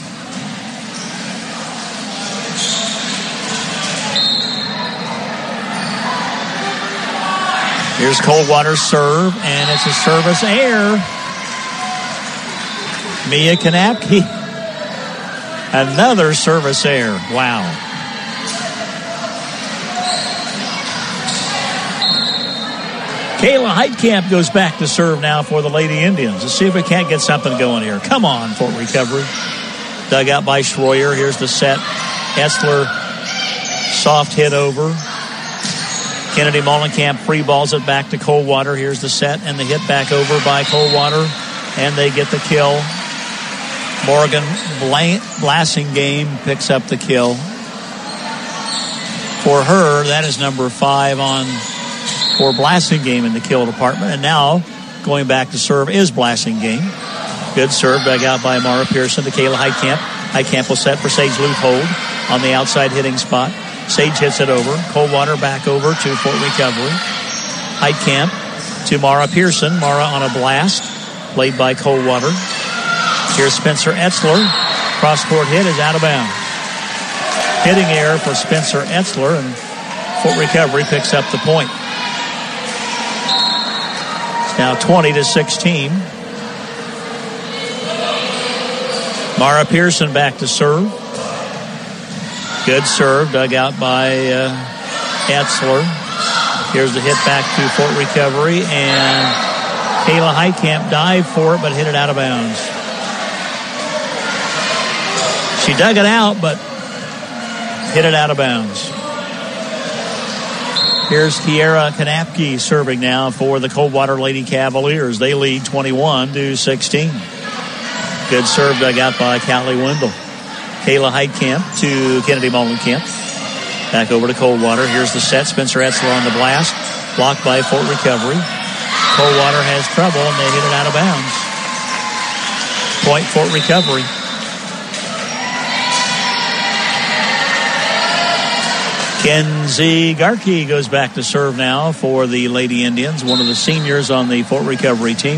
Here's Coldwater's serve, and it's a service error. Mia Kanapke. Another service error. Wow. Kayla Heitkamp goes back to serve now for the Lady Indians. Let's see if we can't get something going here. Come on, Fort Recovery. Dug out by Schroyer. Here's the set. Etzler, soft hit over. Kennedy Molenkamp free balls it back to Coldwater. Here's the set and the hit back over by Coldwater. And they get the kill. Morgan Blassingame picks up the kill. For her, that is number five on for Blassingame in the kill department. And now going back to serve is Blassingame. Good serve dug out by Mara Pearson to Kayla Heitkamp. Heitkamp will set for Sage Leuthold on the outside hitting spot. Sage hits it over. Coldwater back over to Fort Recovery. Heitkamp to Mara Pearson. Mara on a blast. Played by Coldwater. Here's Spencer Etzler. Cross-court hit is out of bounds. Hitting error for Spencer Etzler, and Fort Recovery picks up the point. It's now twenty to sixteen. Mara Pearson back to serve. Good serve, dug out by uh, Etzler. Here's the hit back to Fort Recovery, and Kayla Heitkamp dived for it, but hit it out of bounds. She dug it out, but hit it out of bounds. Here's Kiera Kanapke serving now for the Coldwater Lady Cavaliers. They lead twenty-one to sixteen. Good serve dug out by Callie Wendell. Kayla Heitkamp to Kennedy Molenkamp. Back over to Coldwater. Here's the set. Spencer Etzler on the blast. Blocked by Fort Recovery. Coldwater has trouble, and they hit it out of bounds. Point Fort Recovery. Kenzie Garkey goes back to serve now for the Lady Indians, one of the seniors on the Fort Recovery team.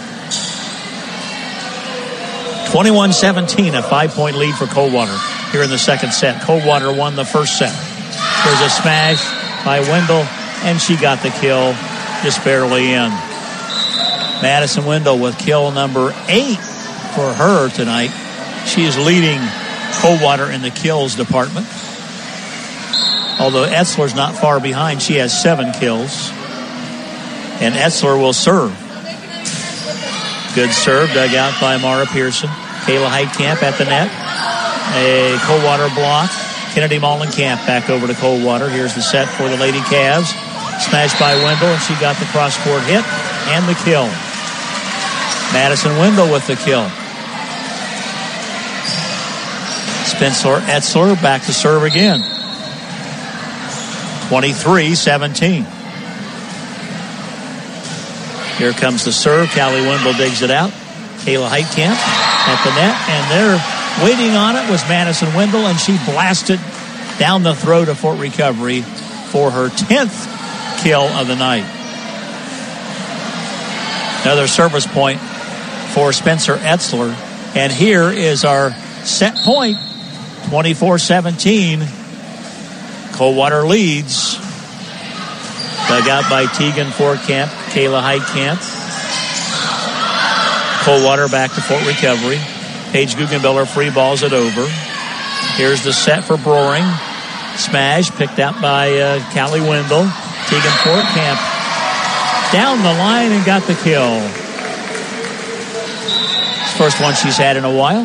twenty-one seventeen, a five-point lead for Coldwater here in the second set. Coldwater won the first set. There's a smash by Wendell, and she got the kill just barely in. Madison Wendell with kill number eight for her tonight. She is leading Coldwater in the kills department. Although Etzler's not far behind, she has seven kills. And Etzler will serve. Good serve dug out by Mara Pearson. Kayla Heitkamp at the net. A Coldwater block. Kennedy Mollenkamp back over to Coldwater. Here's the set for the Lady Cavs. Smashed by Wendell. She got the cross-court hit and the kill. Madison Wendell with the kill. Spencer Etzler back to serve again. twenty-three seventeen. Here comes the serve. Callie Wendell digs it out. Kayla Heitkamp at the net, and there waiting on it was Madison Wendell, and she blasted down the throat of Fort Recovery for her tenth kill of the night. Another service point for Spencer Etzler, and here is our set point. twenty-four seventeen. Coldwater leads. Dug out by Tegan Fortcamp, Kayla Heitkamp. Coldwater back to Fort Recovery. Paige Guggenbiller free balls it over. Here's the set for Broering. Smash picked out by uh, Callie Wendell. Tegan Fortcamp down the line and got the kill. First one she's had in a while.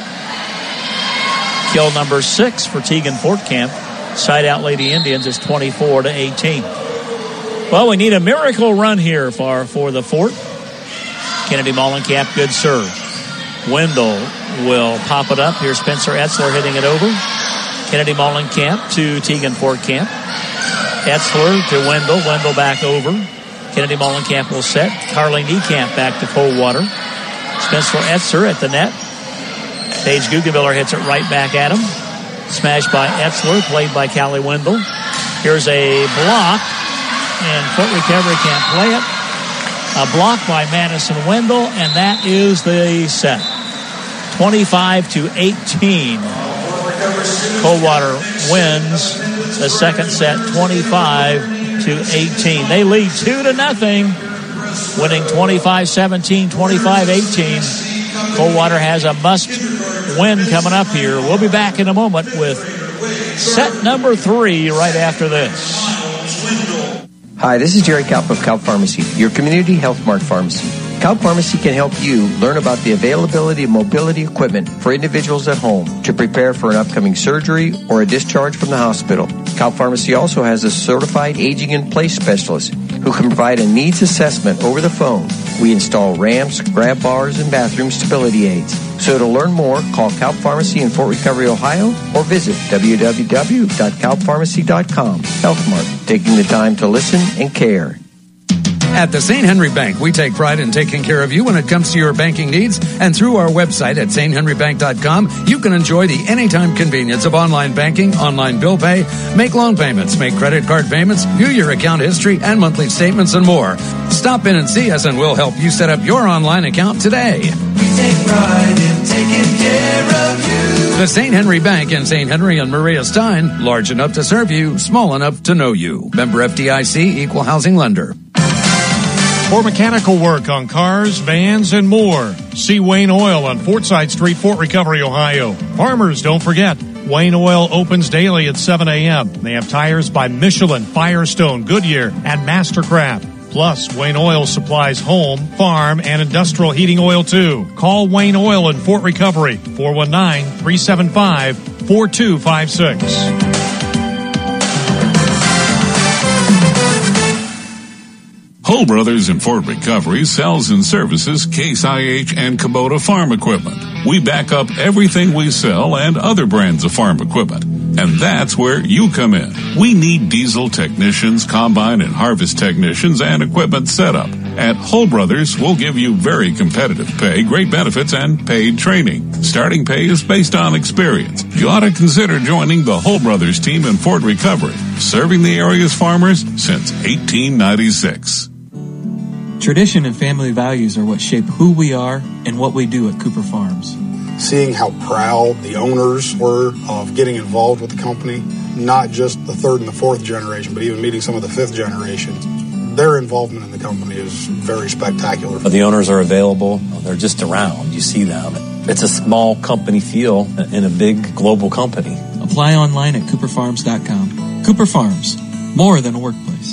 Kill number six for Tegan Fortcamp. Side out Lady Indians is twenty-four to eighteen. Well, we need a miracle run here for, for the Fort. Kennedy Mollenkamp, good serve. Wendell will pop it up. Here's Spencer Etzler hitting it over. Kennedy Mollenkamp to Tegan Fortcamp. Etzler to Wendell. Wendell back over. Kennedy Mollenkamp will set. Carly Niekamp back to Coldwater. Spencer Etzler at the net. Paige Guggenbiller hits it right back at him. Smashed by Etzler, played by Callie Wendell. Here's a block, and Fort Recovery can't play it. A block by Madison Wendell, and that is the set. twenty-five to eighteen. Coldwater wins the second set, twenty-five to eighteen. They lead two to nothing, winning twenty-five seventeen, twenty-five eighteen. Coldwater has a must-win coming up here. We'll be back in a moment with set number three right after this. Hi, this is Jerry Kalp of Kalp Pharmacy, your community health mart pharmacy. Kalp Pharmacy can help you learn about the availability of mobility equipment for individuals at home to prepare for an upcoming surgery or a discharge from the hospital. Kalp Pharmacy also has a certified aging in place specialist who can provide a needs assessment over the phone. We install ramps, grab bars, and bathroom stability aids. So to learn more, call Kalp Pharmacy in Fort Recovery, Ohio, or visit w w w dot kalp pharmacy dot com. Health Mart, taking the time to listen and care. At the Saint Henry Bank, we take pride in taking care of you when it comes to your banking needs. And through our website at saint henry bank dot com, you can enjoy the anytime convenience of online banking, online bill pay, make loan payments, make credit card payments, view your account history and monthly statements, and more. Stop in and see us, and we'll help you set up your online account today. We take pride in taking care of you. The Saint Henry Bank in Saint Henry and Maria Stein, large enough to serve you, small enough to know you. Member F D I C, Equal Housing Lender. For mechanical work on cars, vans, and more, see Wayne Oil on Fortside Street, Fort Recovery, Ohio. Farmers, don't forget, Wayne Oil opens daily at seven a.m. They have tires by Michelin, Firestone, Goodyear, and Mastercraft. Plus, Wayne Oil supplies home, farm, and industrial heating oil, too. Call Wayne Oil in Fort Recovery, four one nine, three seven five, four two five six. Hull Brothers in Fort Recovery sells and services Case I H and Kubota farm equipment. We back up everything we sell and other brands of farm equipment. And that's where you come in. We need diesel technicians, combine and harvest technicians, and equipment setup. At Hull Brothers, we'll give you very competitive pay, great benefits, and paid training. Starting pay is based on experience. You ought to consider joining the Hull Brothers team in Fort Recovery, serving the area's farmers since eighteen ninety-six. Tradition and family values are what shape who we are and what we do at Cooper Farms. Seeing how proud the owners were of getting involved with the company, not just the third and the fourth generation, but even meeting some of the fifth generations. Their involvement in the company is very spectacular. The owners are available. They're just around. You see them. It's a small company feel in a big global company. Apply online at cooper farms dot com. Cooper Farms, more than a workplace.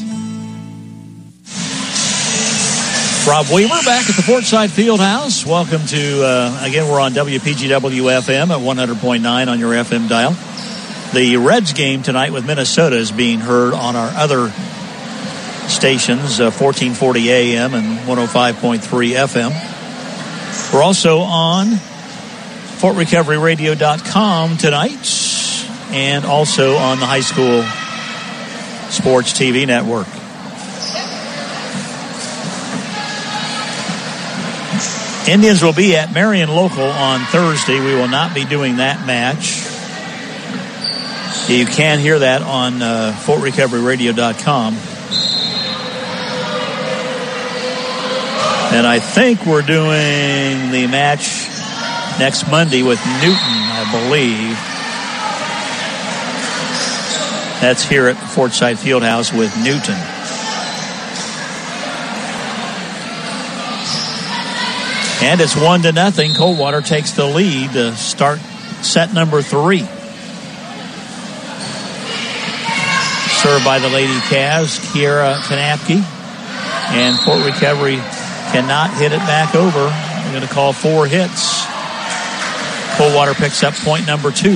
Rob Weaver back at the Fortside Fieldhouse. Welcome to, uh, again, we're on W P G W F M at one hundred point nine on your F M dial. The Reds game tonight with Minnesota is being heard on our other stations, uh, fourteen forty A M and one oh five point three F M. We're also on Fort Recovery Radio dot com tonight and also on the high school sports T V network. Indians will be at Marion Local on Thursday. We will not be doing that match. You can hear that on uh, Fort Recovery Radio dot com. And I think we're doing the match next Monday with Newton, I believe. That's here at Fortside Fieldhouse with Newton. And it's one to nothing. Coldwater takes the lead to start set number three. Served by the Lady Cavs, Kiera Kanapke. And Fort Recovery cannot hit it back over. We're going to call four hits. Coldwater picks up point number two.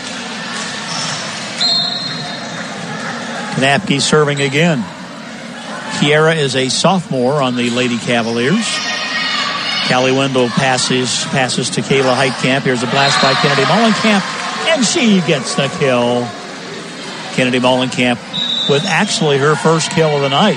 Kanapke serving again. Kiera is a sophomore on the Lady Cavaliers. Callie Wendell passes passes to Kayla Heitkamp. Here's a blast by Kennedy Mollenkamp, and she gets the kill. Kennedy Mollenkamp with actually her first kill of the night.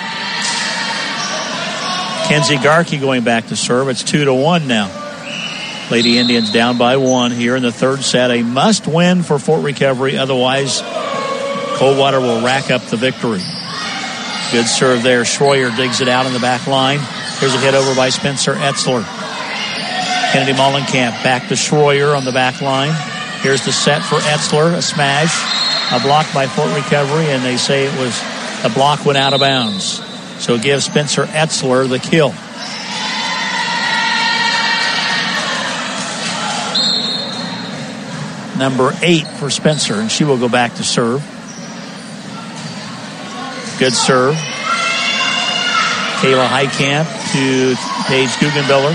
Kenzie Garkey going back to serve. It's two to one now. Lady Indians down by one here in the third set. A must win for Fort Recovery. Otherwise, Coldwater will rack up the victory. Good serve there. Schroyer digs it out in the back line. Here's a hit over by Spencer Etzler. Kennedy Mollenkamp back to Schroyer on the back line. Here's the set for Etzler. A smash. A block by Fort Recovery, and they say it was the block went out of bounds. So give Spencer Etzler the kill. Number eight for Spencer, and she will go back to serve. Good serve. Kayla Heitkamp to Paige Guggenbiller.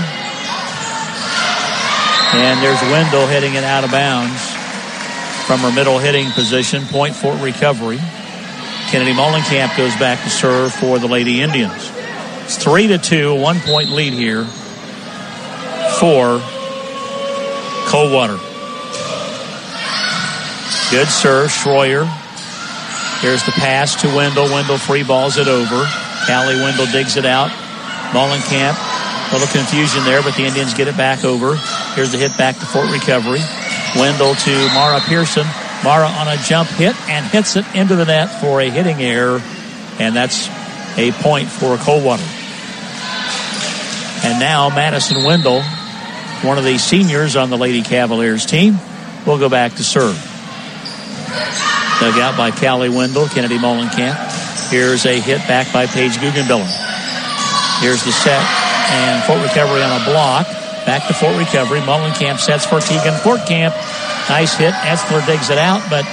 And there's Wendell hitting it out of bounds from her middle hitting position. Point Fort Recovery. Kennedy Mollenkamp goes back to serve for the Lady Indians. It's three to two, one point lead here for Coldwater. Good serve, Schroyer. Here's the pass to Wendell. Wendell free balls it over. Callie Wendell digs it out. Mollenkamp, a little confusion there, but the Indians get it back over. Here's the hit back to Fort Recovery. Wendell to Mara Pearson. Mara on a jump hit and hits it into the net for a hitting error, and that's a point for Coldwater. And now Madison Wendell, one of the seniors on the Lady Cavaliers team, will go back to serve. Dug out by Callie Wendell, Kennedy Mollenkamp. Here's a hit back by Paige Guggenbiller. Here's the set, and Fort Recovery on a block. Back to Fort Recovery. Mollenkamp sets for Tegan Fortkamp. Nice hit. Etzler digs it out, but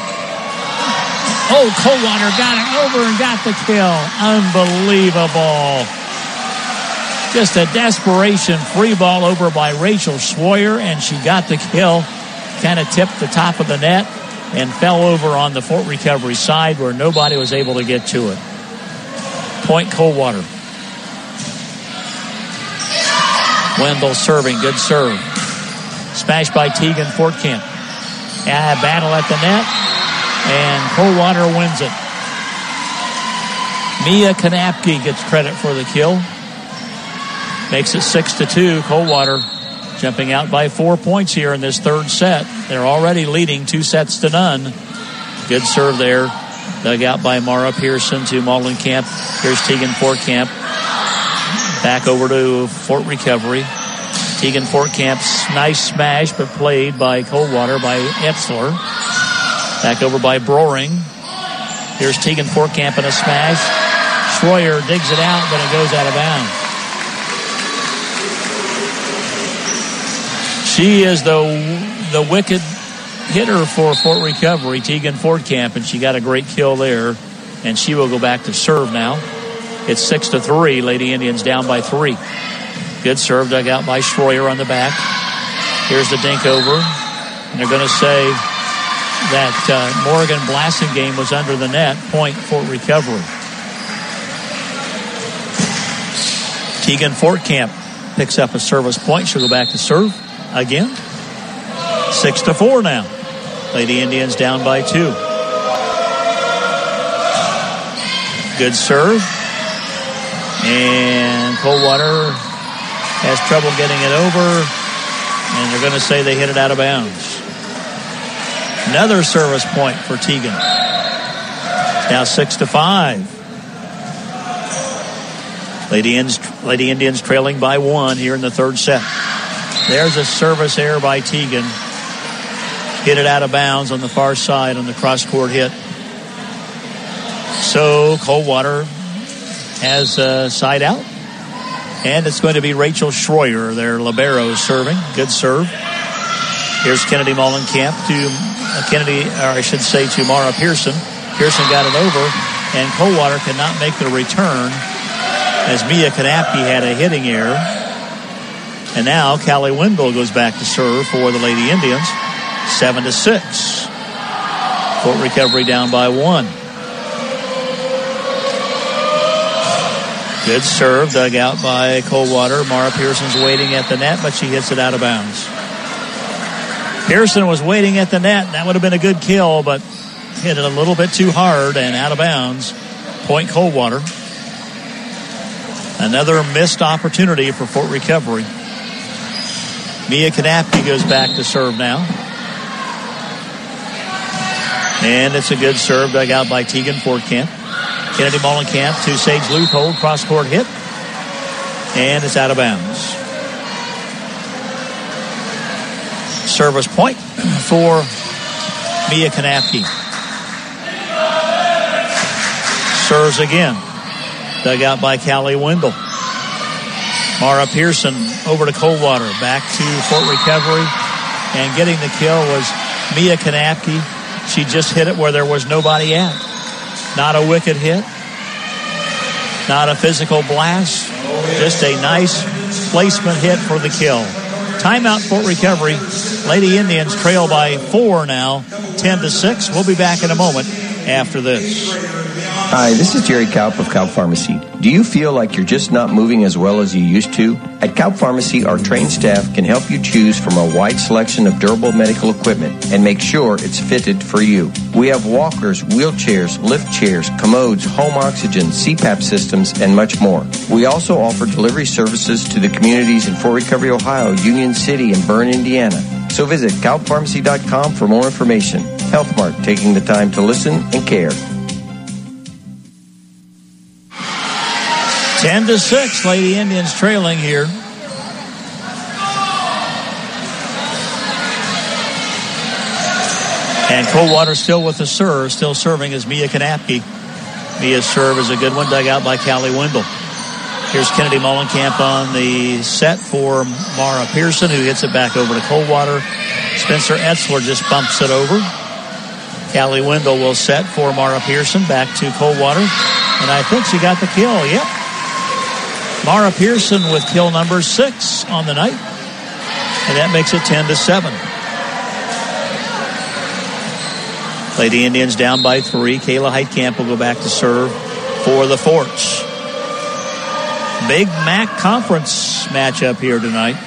oh, Coldwater got it over and got the kill. Unbelievable. Just a desperation free ball over by Rachel Schroyer, and she got the kill. Kind of tipped the top of the net and fell over on the Fort Recovery side where nobody was able to get to it. Point Coldwater. Wendell serving. Good serve. Smashed by Tegan Fortkamp. Yeah, battle at the net. And Coldwater wins it. Mia Kanapke gets credit for the kill. makes it six to two. Coldwater jumping out by four points here in this third set. They're already leading two sets to none. Good serve there. Dug out by Mara Pearson to Molenkamp. Here's Tegan Fortcamp. Back over to Fort Recovery. Tegan Fortcamp's nice smash, but played by Coldwater by Etzler. Back over by Broering. Here's Tegan Fortcamp in a smash. Schroyer digs it out, but it goes out of bounds. She is the, the wicked hitter for Fort Recovery, Tegan Fortcamp, and she got a great kill there, and she will go back to serve now. It's six to three. Lady Indians down by three. Good serve dug out by Schroyer on the back. Here's the dink over, and they're going to say that uh, Morgan Blassingame was under the net. Point Fort Recovery. Tegan Fortcamp picks up a service point. She'll go back to serve again. Six to four now. Lady Indians down by two. Good serve. And Coldwater has trouble getting it over. And they're going to say they hit it out of bounds. Another service point for Tegan. Now six to five. Lady Indians, Lady Indians trailing by one here in the third set. There's a service error by Tegan. Hit it out of bounds on the far side on the cross-court hit. So Coldwater has a side out. And it's going to be Rachel Schroyer, their libero, serving. Good serve. Here's Kennedy Molenkamp to uh, Kennedy, or I should say to Mara Pearson. Pearson got it over, and Coldwater could not make the return as Mia Kanapke had a hitting error. And now Callie Wendell goes back to serve for the Lady Indians. Seven to six. Fort Recovery down by one. Good serve dug out by Coldwater. Mara Pearson's waiting at the net, but she hits it out of bounds. Pearson was waiting at the net. That would have been a good kill, but hit it a little bit too hard and out of bounds. Point Coldwater. Another missed opportunity for Fort Recovery. Mia Kanapke goes back to serve now. And it's a good serve dug out by Tegan Fortcamp. Kennedy Molenkamp to Sage Leupold. Cross-court hit. And it's out of bounds. Service point for Mia Kanapke. Serves again. Dug out by Callie Wendell. Mara Pearson over to Coldwater. Back to Fort Recovery. And getting the kill was Mia Kanapke. She just hit it where there was nobody at. Not a wicked hit. Not a physical blast. Just a nice placement hit for the kill. Timeout Fort Recovery. Lady Indians trail by four now. ten to six. We'll be back in a moment after this. Hi, this is Jerry Kaup of Kaup Pharmacy. Do you feel like you're just not moving as well as you used to? At Kaup Pharmacy, our trained staff can help you choose from a wide selection of durable medical equipment and make sure it's fitted for you. We have walkers, wheelchairs, lift chairs, commodes, home oxygen, C PAP systems, and much more. We also offer delivery services to the communities in Fort Recovery, Ohio, Union City, and Bern, Indiana. So visit kaup pharmacy dot com for more information. Health Mart, taking the time to listen and care. ten to six, Lady Indians trailing here. And Coldwater still with the serve, still serving as Mia Kanapke. Mia's serve is a good one, dug out by Callie Wendell. Here's Kennedy Molenkamp on the set for Mara Pearson, who hits it back over to Coldwater. Spencer Etzler just bumps it over. Callie Wendell will set for Mara Pearson, back to Coldwater. And I think she got the kill, yep. Mara Pearson with kill number six on the night. And that makes it ten to seven. Lady Indians down by three. Kayla Heitkamp will go back to serve for the Forts. Big M A C conference matchup here tonight.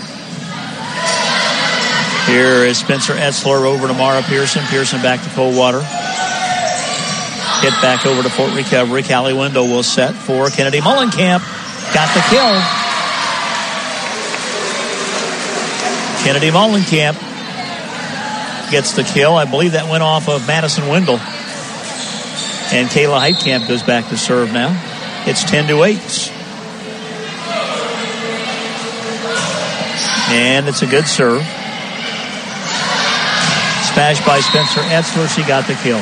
Here is Spencer Etzler over to Mara Pearson. Pearson back to Coldwater. Hit back over to Fort Recovery. Callie Wendell will set for Kennedy Molenkamp. Got the kill. Kennedy Mollenkamp gets the kill. I believe that went off of Madison Wendell. And Kayla Heitkamp goes back to serve now. It's ten to eight. And it's a good serve. Smashed by Spencer Etzler. She got the kill.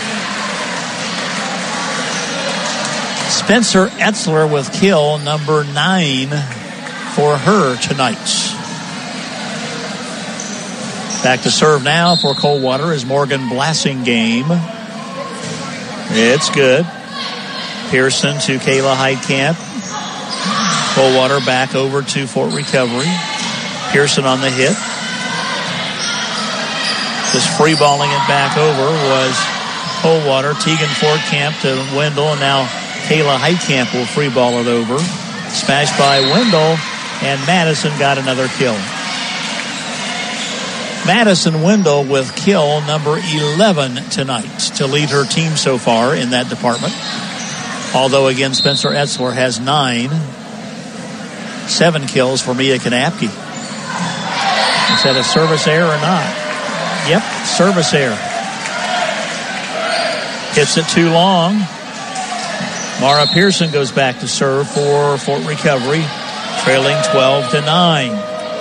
Spencer Etzler with kill number nine for her tonight. Back to serve now for Coldwater is Morgan Blassingame. It's good. Pearson to Kayla Heitkamp. Coldwater back over to Fort Recovery. Pearson on the hit. Just free balling it back over was Coldwater. Tegan Fortcamp to Wendell, and now Kayla Heitkamp will free ball it over. Smashed by Wendell, and Madison got another kill. Madison Wendell with kill number eleven tonight to lead her team so far in that department. Although, again, Spencer Etzler has nine. Seven kills for Mia Kanapke. Is that a service error or not? Yep, service error. Hits it too long. Mara Pearson goes back to serve for Fort Recovery, trailing twelve to nine.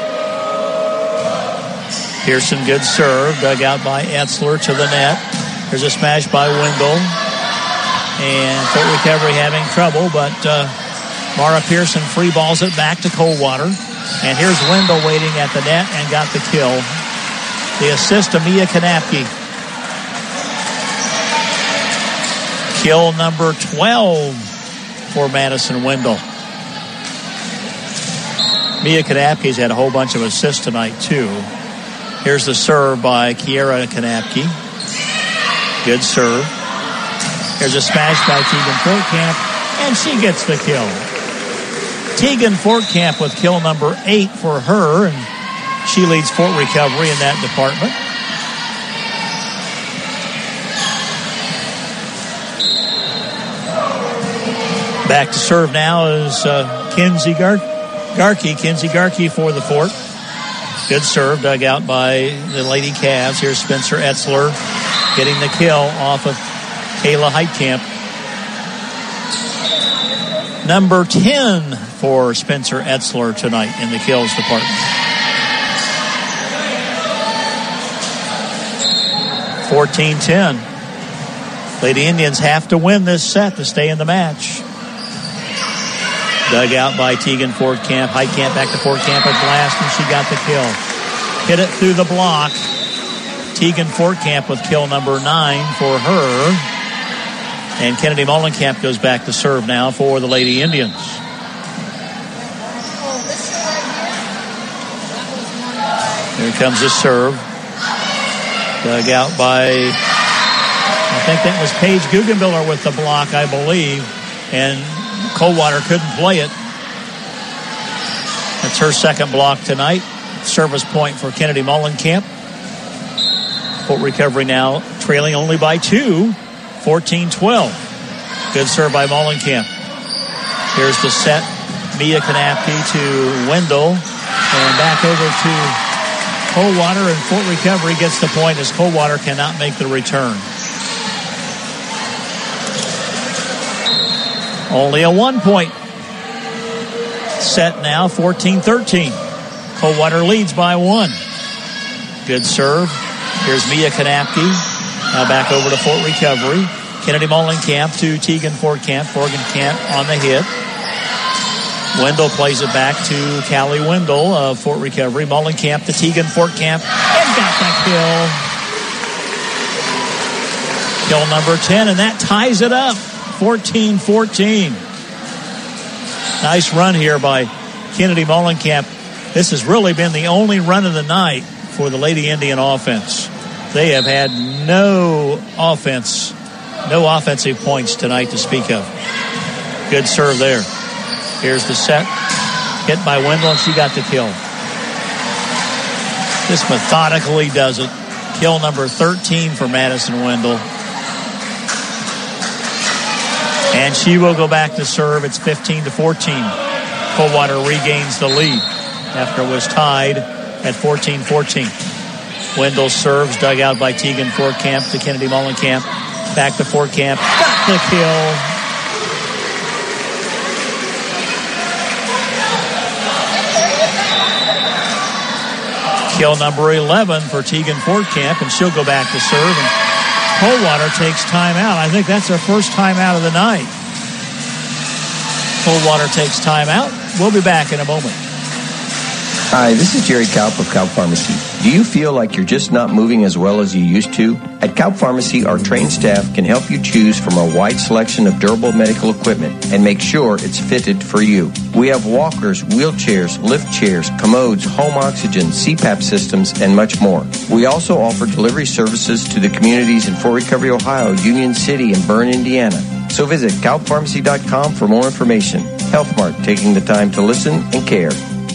Pearson, good serve, dug out by Etzler to the net. There's a smash by Wendell. And Fort Recovery having trouble, but uh, Mara Pearson free balls it back to Coldwater. And here's Wendell waiting at the net and got the kill. The assist to Mia Kanapke. Kill number twelve for Madison Wendell. Mia Kanapke's had a whole bunch of assists tonight, too. Here's the serve by Kiera Kanapke. Good serve. There's a smash by Tegan Fortcamp, and she gets the kill. Tegan Fortcamp with kill number eight for her, and she leads Fort Recovery in that department. Back to serve now is uh, Kinsey Gar- Garkey. Kinsey Garkey for the Fort. Good serve dug out by the Lady Cavs. Here's Spencer Etzler getting the kill off of Kayla Heitkamp. Number ten for Spencer Etzler tonight in the kills department. fourteen ten. Lady Indians have to win this set to stay in the match. Dug out by Tegan Fortcamp. Heitkamp back to Fortcamp at blast, and she got the kill. Hit it through the block. Tegan Fortcamp with kill number nine for her. And Kennedy Mollenkamp goes back to serve now for the Lady Indians. Here comes the serve. Dug out by, I think that was Paige Guggenbiller with the block, I believe. And Coldwater couldn't play it. That's her second block tonight. Service point for Kennedy Mollenkamp. Fort Recovery now trailing only by two, fourteen twelve. Good serve by Mollenkamp. Here's the set. Mia Kanapke to Wendell. And back over to Coldwater, and Fort Recovery gets the point as Coldwater cannot make the return. Only a one-point set now, fourteen thirteen. Coldwater leads by one. Good serve. Here's Mia Kanapke. Now back over to Fort Recovery. Kennedy Mollenkamp to Tegan Fortcamp. Fortcamp on the hit. Wendell plays it back to Callie Wendell of Fort Recovery. Mollenkamp to Tegan Fortcamp. And got that kill. Kill number ten, and that ties it up. fourteen fourteen. Nice run here by Kennedy Mollenkamp. This has really been the only run of the night for the Lady Indian offense. They have had no offense, no offensive points tonight to speak of. Good serve there. Here's the set. Hit by Wendell, and she got the kill. Just methodically does it. Kill number thirteen for Madison Wendell. And she will go back to serve. It's fifteen to fourteen. Coldwater regains the lead after it was tied at fourteen fourteen. Wendell serves, dug out by Tegan Fortcamp to Kennedy Mullenkamp. Back to Fortcamp. Got the kill. Kill number eleven for Tegan Fortcamp, and she'll go back to serve. And Coldwater takes time out. I think that's her first time out of the night. Coldwater takes time out. We'll be back in a moment. Hi, this is Jerry Kaup of Kaup Pharmacy. Do you feel like you're just not moving as well as you used to? At Kaup Pharmacy, our trained staff can help you choose from a wide selection of durable medical equipment and make sure it's fitted for you. We have walkers, wheelchairs, lift chairs, commodes, home oxygen, C PAP systems, and much more. We also offer delivery services to the communities in Fort Recovery, Ohio, Union City, and Bern, Indiana. So visit kaup pharmacy dot com for more information. Health Mart, taking the time to listen and care.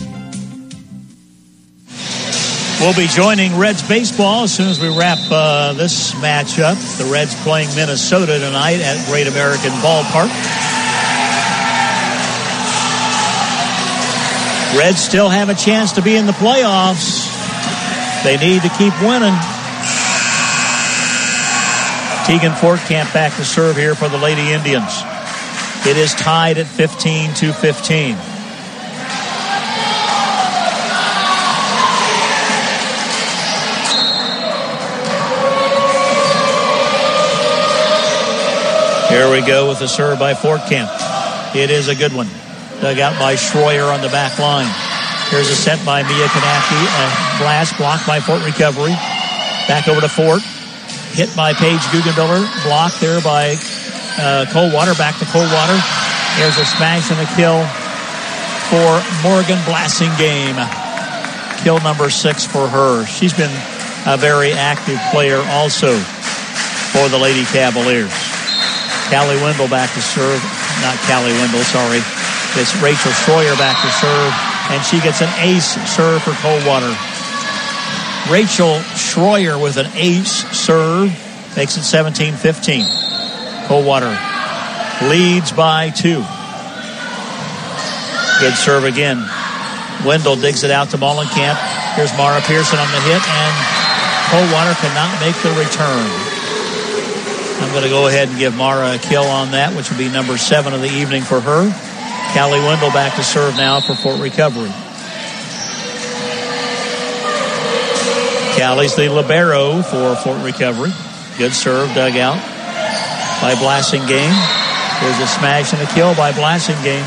We'll be joining Reds baseball as soon as we wrap uh, this matchup. The Reds playing Minnesota tonight at Great American Ballpark. Reds still have a chance to be in the playoffs. They need to keep winning. Tegan Fortcamp back to serve here for the Lady Indians. It is tied at fifteen to fifteen. Here we go with the serve by Fortcamp. It is a good one. Dug out by Schroyer on the back line. Here's a set by Mia Kanapke. A blast blocked by Fort Recovery. Back over to Fort. Hit by Paige Guggenbiller. Blocked there by uh, Coldwater. Back to Coldwater. There's a smash and a kill for Morgan Blassingame. Kill number six for her. She's been a very active player also for the Lady Cavaliers. Callie Wendell back to serve. Not Callie Wendell, sorry. It's Rachel Schroyer back to serve. And she gets an ace serve for Coldwater. Rachel Schroyer with an ace serve. Makes it seventeen fifteen. Coldwater leads by two. Good serve again. Wendell digs it out to Mullenkamp. Here's Mara Pearson on the hit. And Coldwater cannot make the return. I'm going to go ahead and give Mara a kill on that, which would be number seven of the evening for her. Callie Wendell back to serve now for Fort Recovery. Callie's the libero for Fort Recovery. Good serve, dug out by Blassingame. There's a smash and a kill by Blassingame.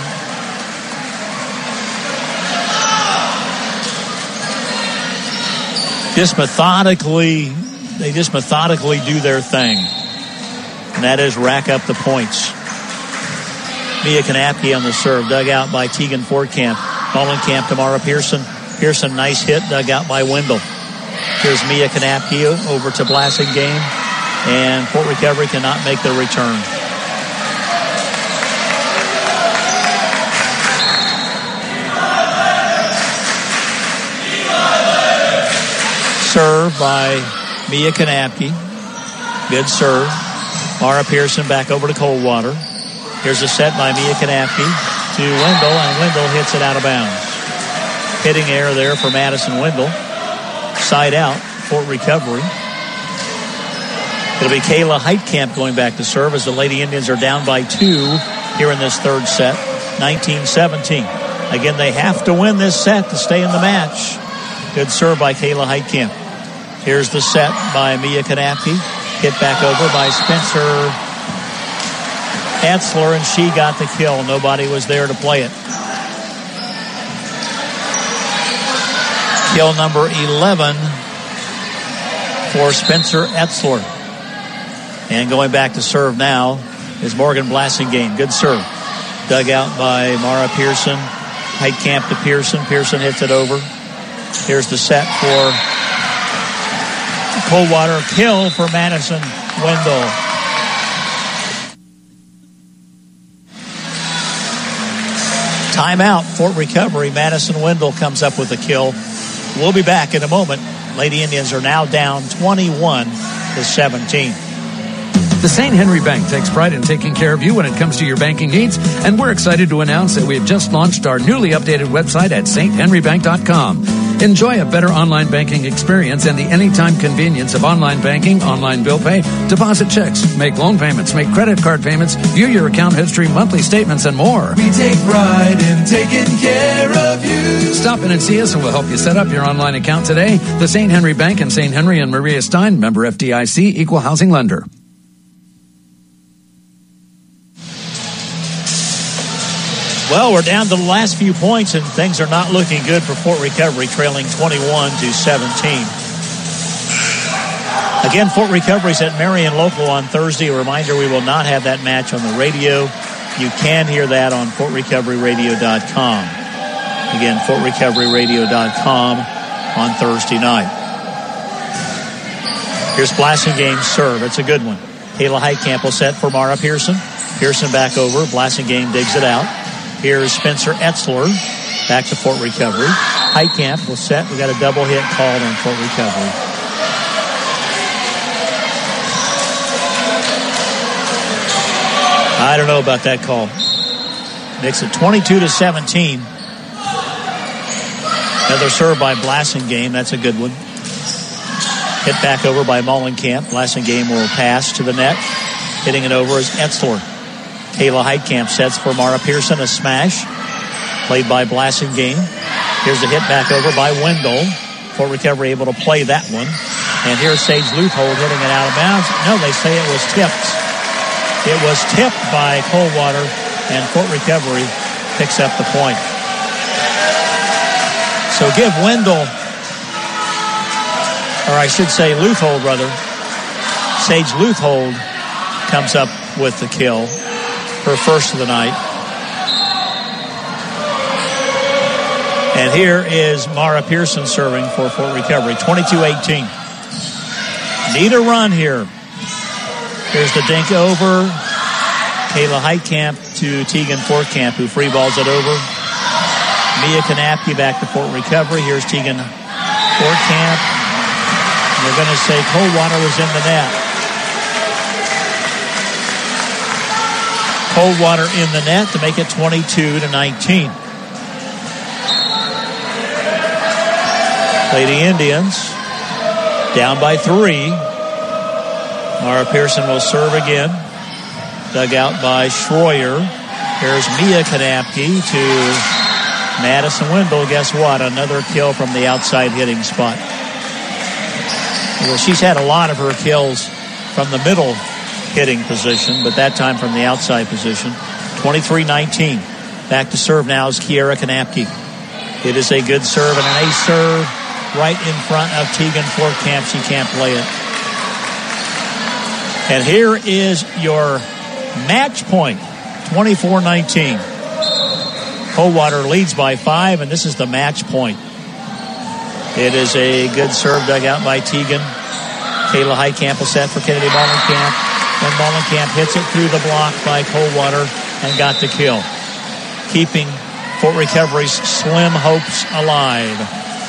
Just methodically, they just methodically do their thing. And that is rack up the points. Mia Kanapke on the serve, dug out by Tegan Fortcamp. Mullenkamp to Mara Pearson. Pearson, nice hit, dug out by Wendell. Here's Mia Kanapke over to Blassingame. And Fort Recovery cannot make the return. Serve by Mia Kanapke. Good serve. Mara Pearson back over to Coldwater. Here's a set by Mia Kanapke to Wendell, and Wendell hits it out of bounds. Hitting error there for Madison Wendell. Side out, Fort Recovery. It'll be Kayla Heitkamp going back to serve as the Lady Indians are down by two here in this third set, nineteen seventeen. Again, they have to win this set to stay in the match. Good serve by Kayla Heitkamp. Here's the set by Mia Kanapke. Hit back over by Spencer Etzler, and she got the kill. Nobody was there to play it. Kill number eleven for Spencer Etzler. And going back to serve now is Morgan Blassingame. Good serve. Dug out by Mara Pearson. Heitkamp to Pearson. Pearson hits it over. Here's the set for Coldwater. Kill for Madison Wendell. Timeout, Fort Recovery. Madison Wendell comes up with a kill. We'll be back in a moment. Lady Indians are now down twenty-one to seventeen. The Saint Henry Bank takes pride in taking care of you when it comes to your banking needs, and we're excited to announce that we have just launched our newly updated website at saint henry bank dot com. Enjoy a better online banking experience and the anytime convenience of online banking, online bill pay, deposit checks, make loan payments, make credit card payments, view your account history, monthly statements, and more. We take pride in taking care of you. Stop in and see us and we'll help you set up your online account today. The Saint Henry Bank in Saint Henry and Maria Stein, member F D I C, equal housing lender. Well, we're down to the last few points, and things are not looking good for Fort Recovery, trailing twenty-one to seventeen. Again, Fort Recovery's at Marion Local on Thursday. A reminder, we will not have that match on the radio. You can hear that on fort recovery radio dot com. Again, fort recovery radio dot com on Thursday night. Here's Blassingame's serve. It's a good one. Kayla Heitkamp will set for Mara Pearson. Pearson back over. Blassingame digs it out. Here's Spencer Etzler back to Fort Recovery. Heitkamp will set. We got a double hit called on Fort Recovery. I don't know about that call. Makes it twenty-two to seventeen. Another serve by Blassingame. That's a good one. Hit back over by Mollenkamp. Blassingame will pass to the net. Hitting it over is Etzler. Kayla Heitkamp sets for Mara Pearson. A smash. Played by Blassingame. Here's a hit back over by Wendell. Fort Recovery able to play that one. And here's Sage Leuthold hitting it out of bounds. No, they say it was tipped. It was tipped by Coldwater, and Fort Recovery picks up the point. So give Wendell, or I should say Leuthold, rather. Sage Leuthold comes up with the kill, her first of the night. And here is Mara Pearson serving for Fort Recovery, twenty-two eighteen. Need a run here. Here's the dink over. Kayla Heitkamp to Tegan Fortkamp, who free balls it over. Mia Kanapke back to Fort Recovery. Here's Tegan Fortkamp. They're going to say Coldwater was in the net. Coldwater in the net to make it twenty-two to nineteen. Lady Indians down by three. Mara Pearson will serve again. Dug out by Schroyer. Here's Mia Kanapke to Madison Wendell. Guess what? Another kill from the outside hitting spot. Well, she's had a lot of her kills from the middle hitting position, but that time from the outside position. twenty-three nineteen. Back to serve now is Kiera Kanapke. It is a good serve and an ace serve right in front of Tegan Fortkamp. She can't play it. And here is your match point, twenty-four nineteen. Coldwater leads by five, and this is the match point. It is a good serve dug out by Tegan. Kayla Heitkamp will set for Kennedy Mollenkamp. And Mollenkamp hits it through the block by Coldwater and got the kill, keeping Fort Recovery's slim hopes alive.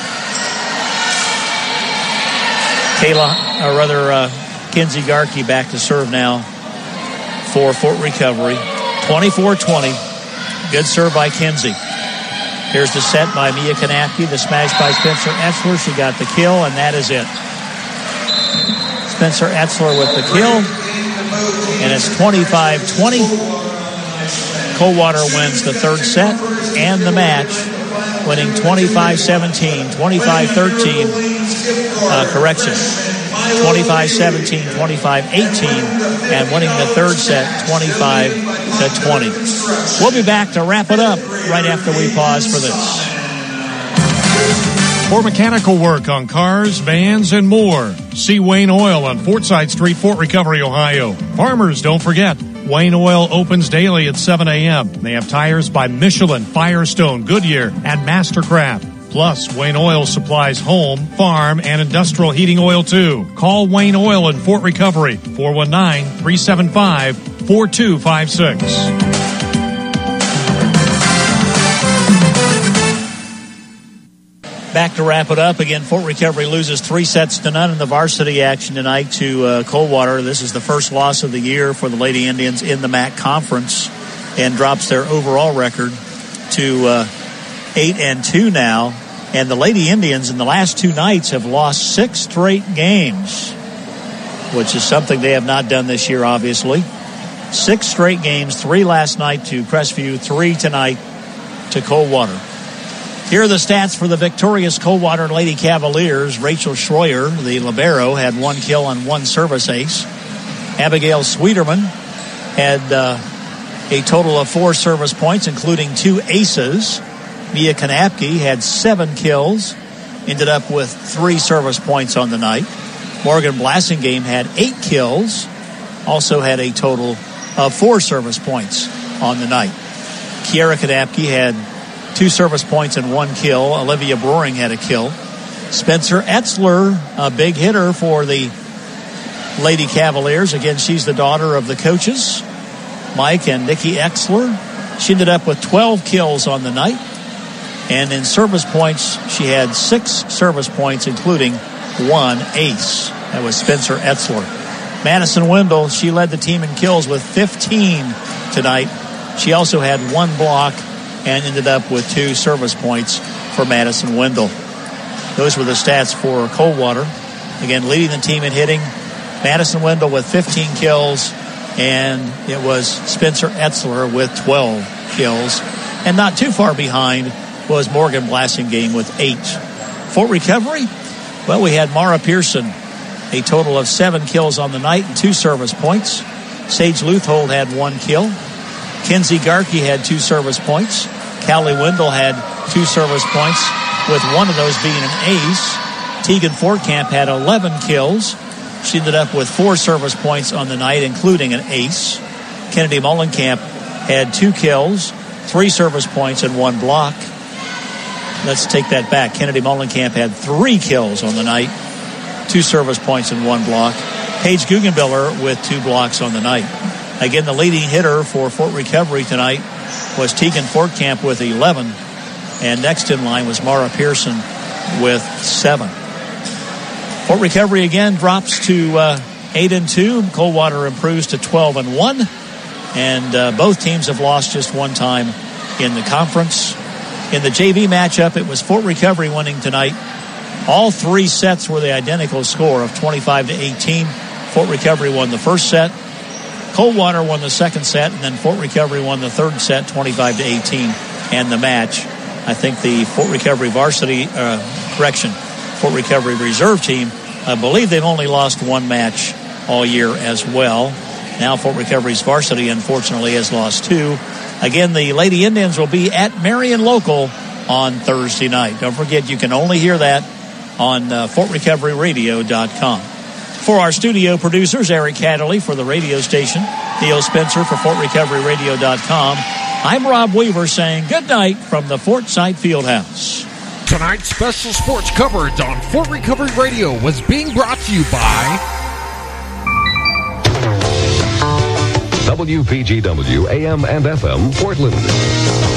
Kayla, or rather, uh, Kinsey Garkey back to serve now for Fort Recovery. twenty-four twenty. Good serve by Kinsey. Here's the set by Mia Kanapke. The smash by Spencer Etzler. She got the kill, and that is it. Spencer Etzler with the kill. And it's twenty-five twenty. Coldwater wins the third set and the match, winning twenty-five seventeen, twenty-five thirteen. Uh, correction. twenty-five seventeen, twenty-five eighteen, and winning the third set twenty-five to twenty. We'll be back to wrap it up right after we pause for this. For mechanical work on cars, vans, and more, see Wayne Oil on Fortside Street, Fort Recovery, Ohio. Farmers, don't forget, Wayne Oil opens daily at seven a.m. They have tires by Michelin, Firestone, Goodyear, and Mastercraft. Plus, Wayne Oil supplies home, farm, and industrial heating oil, too. Call Wayne Oil in Fort Recovery, four one nine, three seven five, four two five six. Back to wrap it up. Again, Fort Recovery loses three sets to none in the varsity action tonight to uh, Coldwater. This is the first loss of the year for the Lady Indians in the M A C Conference, and drops their overall record to uh, eight and two now And the Lady Indians in the last two nights have lost six straight games, which is something they have not done this year, obviously. Six straight games, three last night to Crestview, three tonight to Coldwater. Here are the stats for the victorious Coldwater Lady Cavaliers. Rachel Schroyer, the libero, had one kill and one service ace. Abigail Sweeterman had uh, a total of four service points, including two aces. Mia Kanapke had seven kills, ended up with three service points on the night. Morgan Blassingame had eight kills, also had a total of four service points on the night. Kiara Kanapke had two service points and one kill. Olivia Broering had a kill. Spencer Etzler, a big hitter for the Lady Cavaliers. Again, she's the daughter of the coaches, Mike and Nikki Etzler. She ended up with twelve kills on the night. And in service points, she had six service points, including one ace. That was Spencer Etzler. Madison Wendell, she led the team in kills with fifteen tonight. She also had one block and ended up with two service points for Madison Wendell. Those were the stats for Coldwater. Again, leading the team in hitting, Madison Wendell with fifteen kills, and it was Spencer Etzler with twelve kills. And not too far behind was Morgan Blassingame with eight. Fort Recovery, well, we had Mara Pearson, a total of seven kills on the night and two service points. Sage Luthold had one kill. Kenzie Garkey had two service points. Callie Wendell had two service points, with one of those being an ace. Tegan Fortcamp had eleven kills. She ended up with four service points on the night, including an ace. Kennedy Mullenkamp had two kills, three service points, and one block. Let's take that back. Kennedy Mullenkamp had three kills on the night, two service points, and one block. Paige Guggenbiller with two blocks on the night. Again, the leading hitter for Fort Recovery tonight was Tegan Fortcamp with eleven. And next in line was Mara Pearson with seven. Fort Recovery again drops to uh, eight and two. Coldwater improves to twelve and one. And uh, both teams have lost just one time in the conference. In the J V matchup, it was Fort Recovery winning tonight. All three sets were the identical score of twenty-five to eighteen. Fort Recovery won the first set. Coldwater won the second set, and then Fort Recovery won the third set, twenty-five to eighteen. And the match, I think the Fort Recovery varsity, uh, correction, Fort Recovery reserve team, I believe they've only lost one match all year as well. Now Fort Recovery's varsity, unfortunately, has lost two. Again, the Lady Indians will be at Marion Local on Thursday night. Don't forget, you can only hear that on uh, Fort Recovery Radio dot com. For our studio producers, Eric Catterley for the radio station, Neil Spencer for Fort Recovery Radio dot com, I'm Rob Weaver saying good night from the Fort Site Fieldhouse. Tonight's special sports coverage on Fort Recovery Radio was being brought to you by W P G W A M and F M Portland.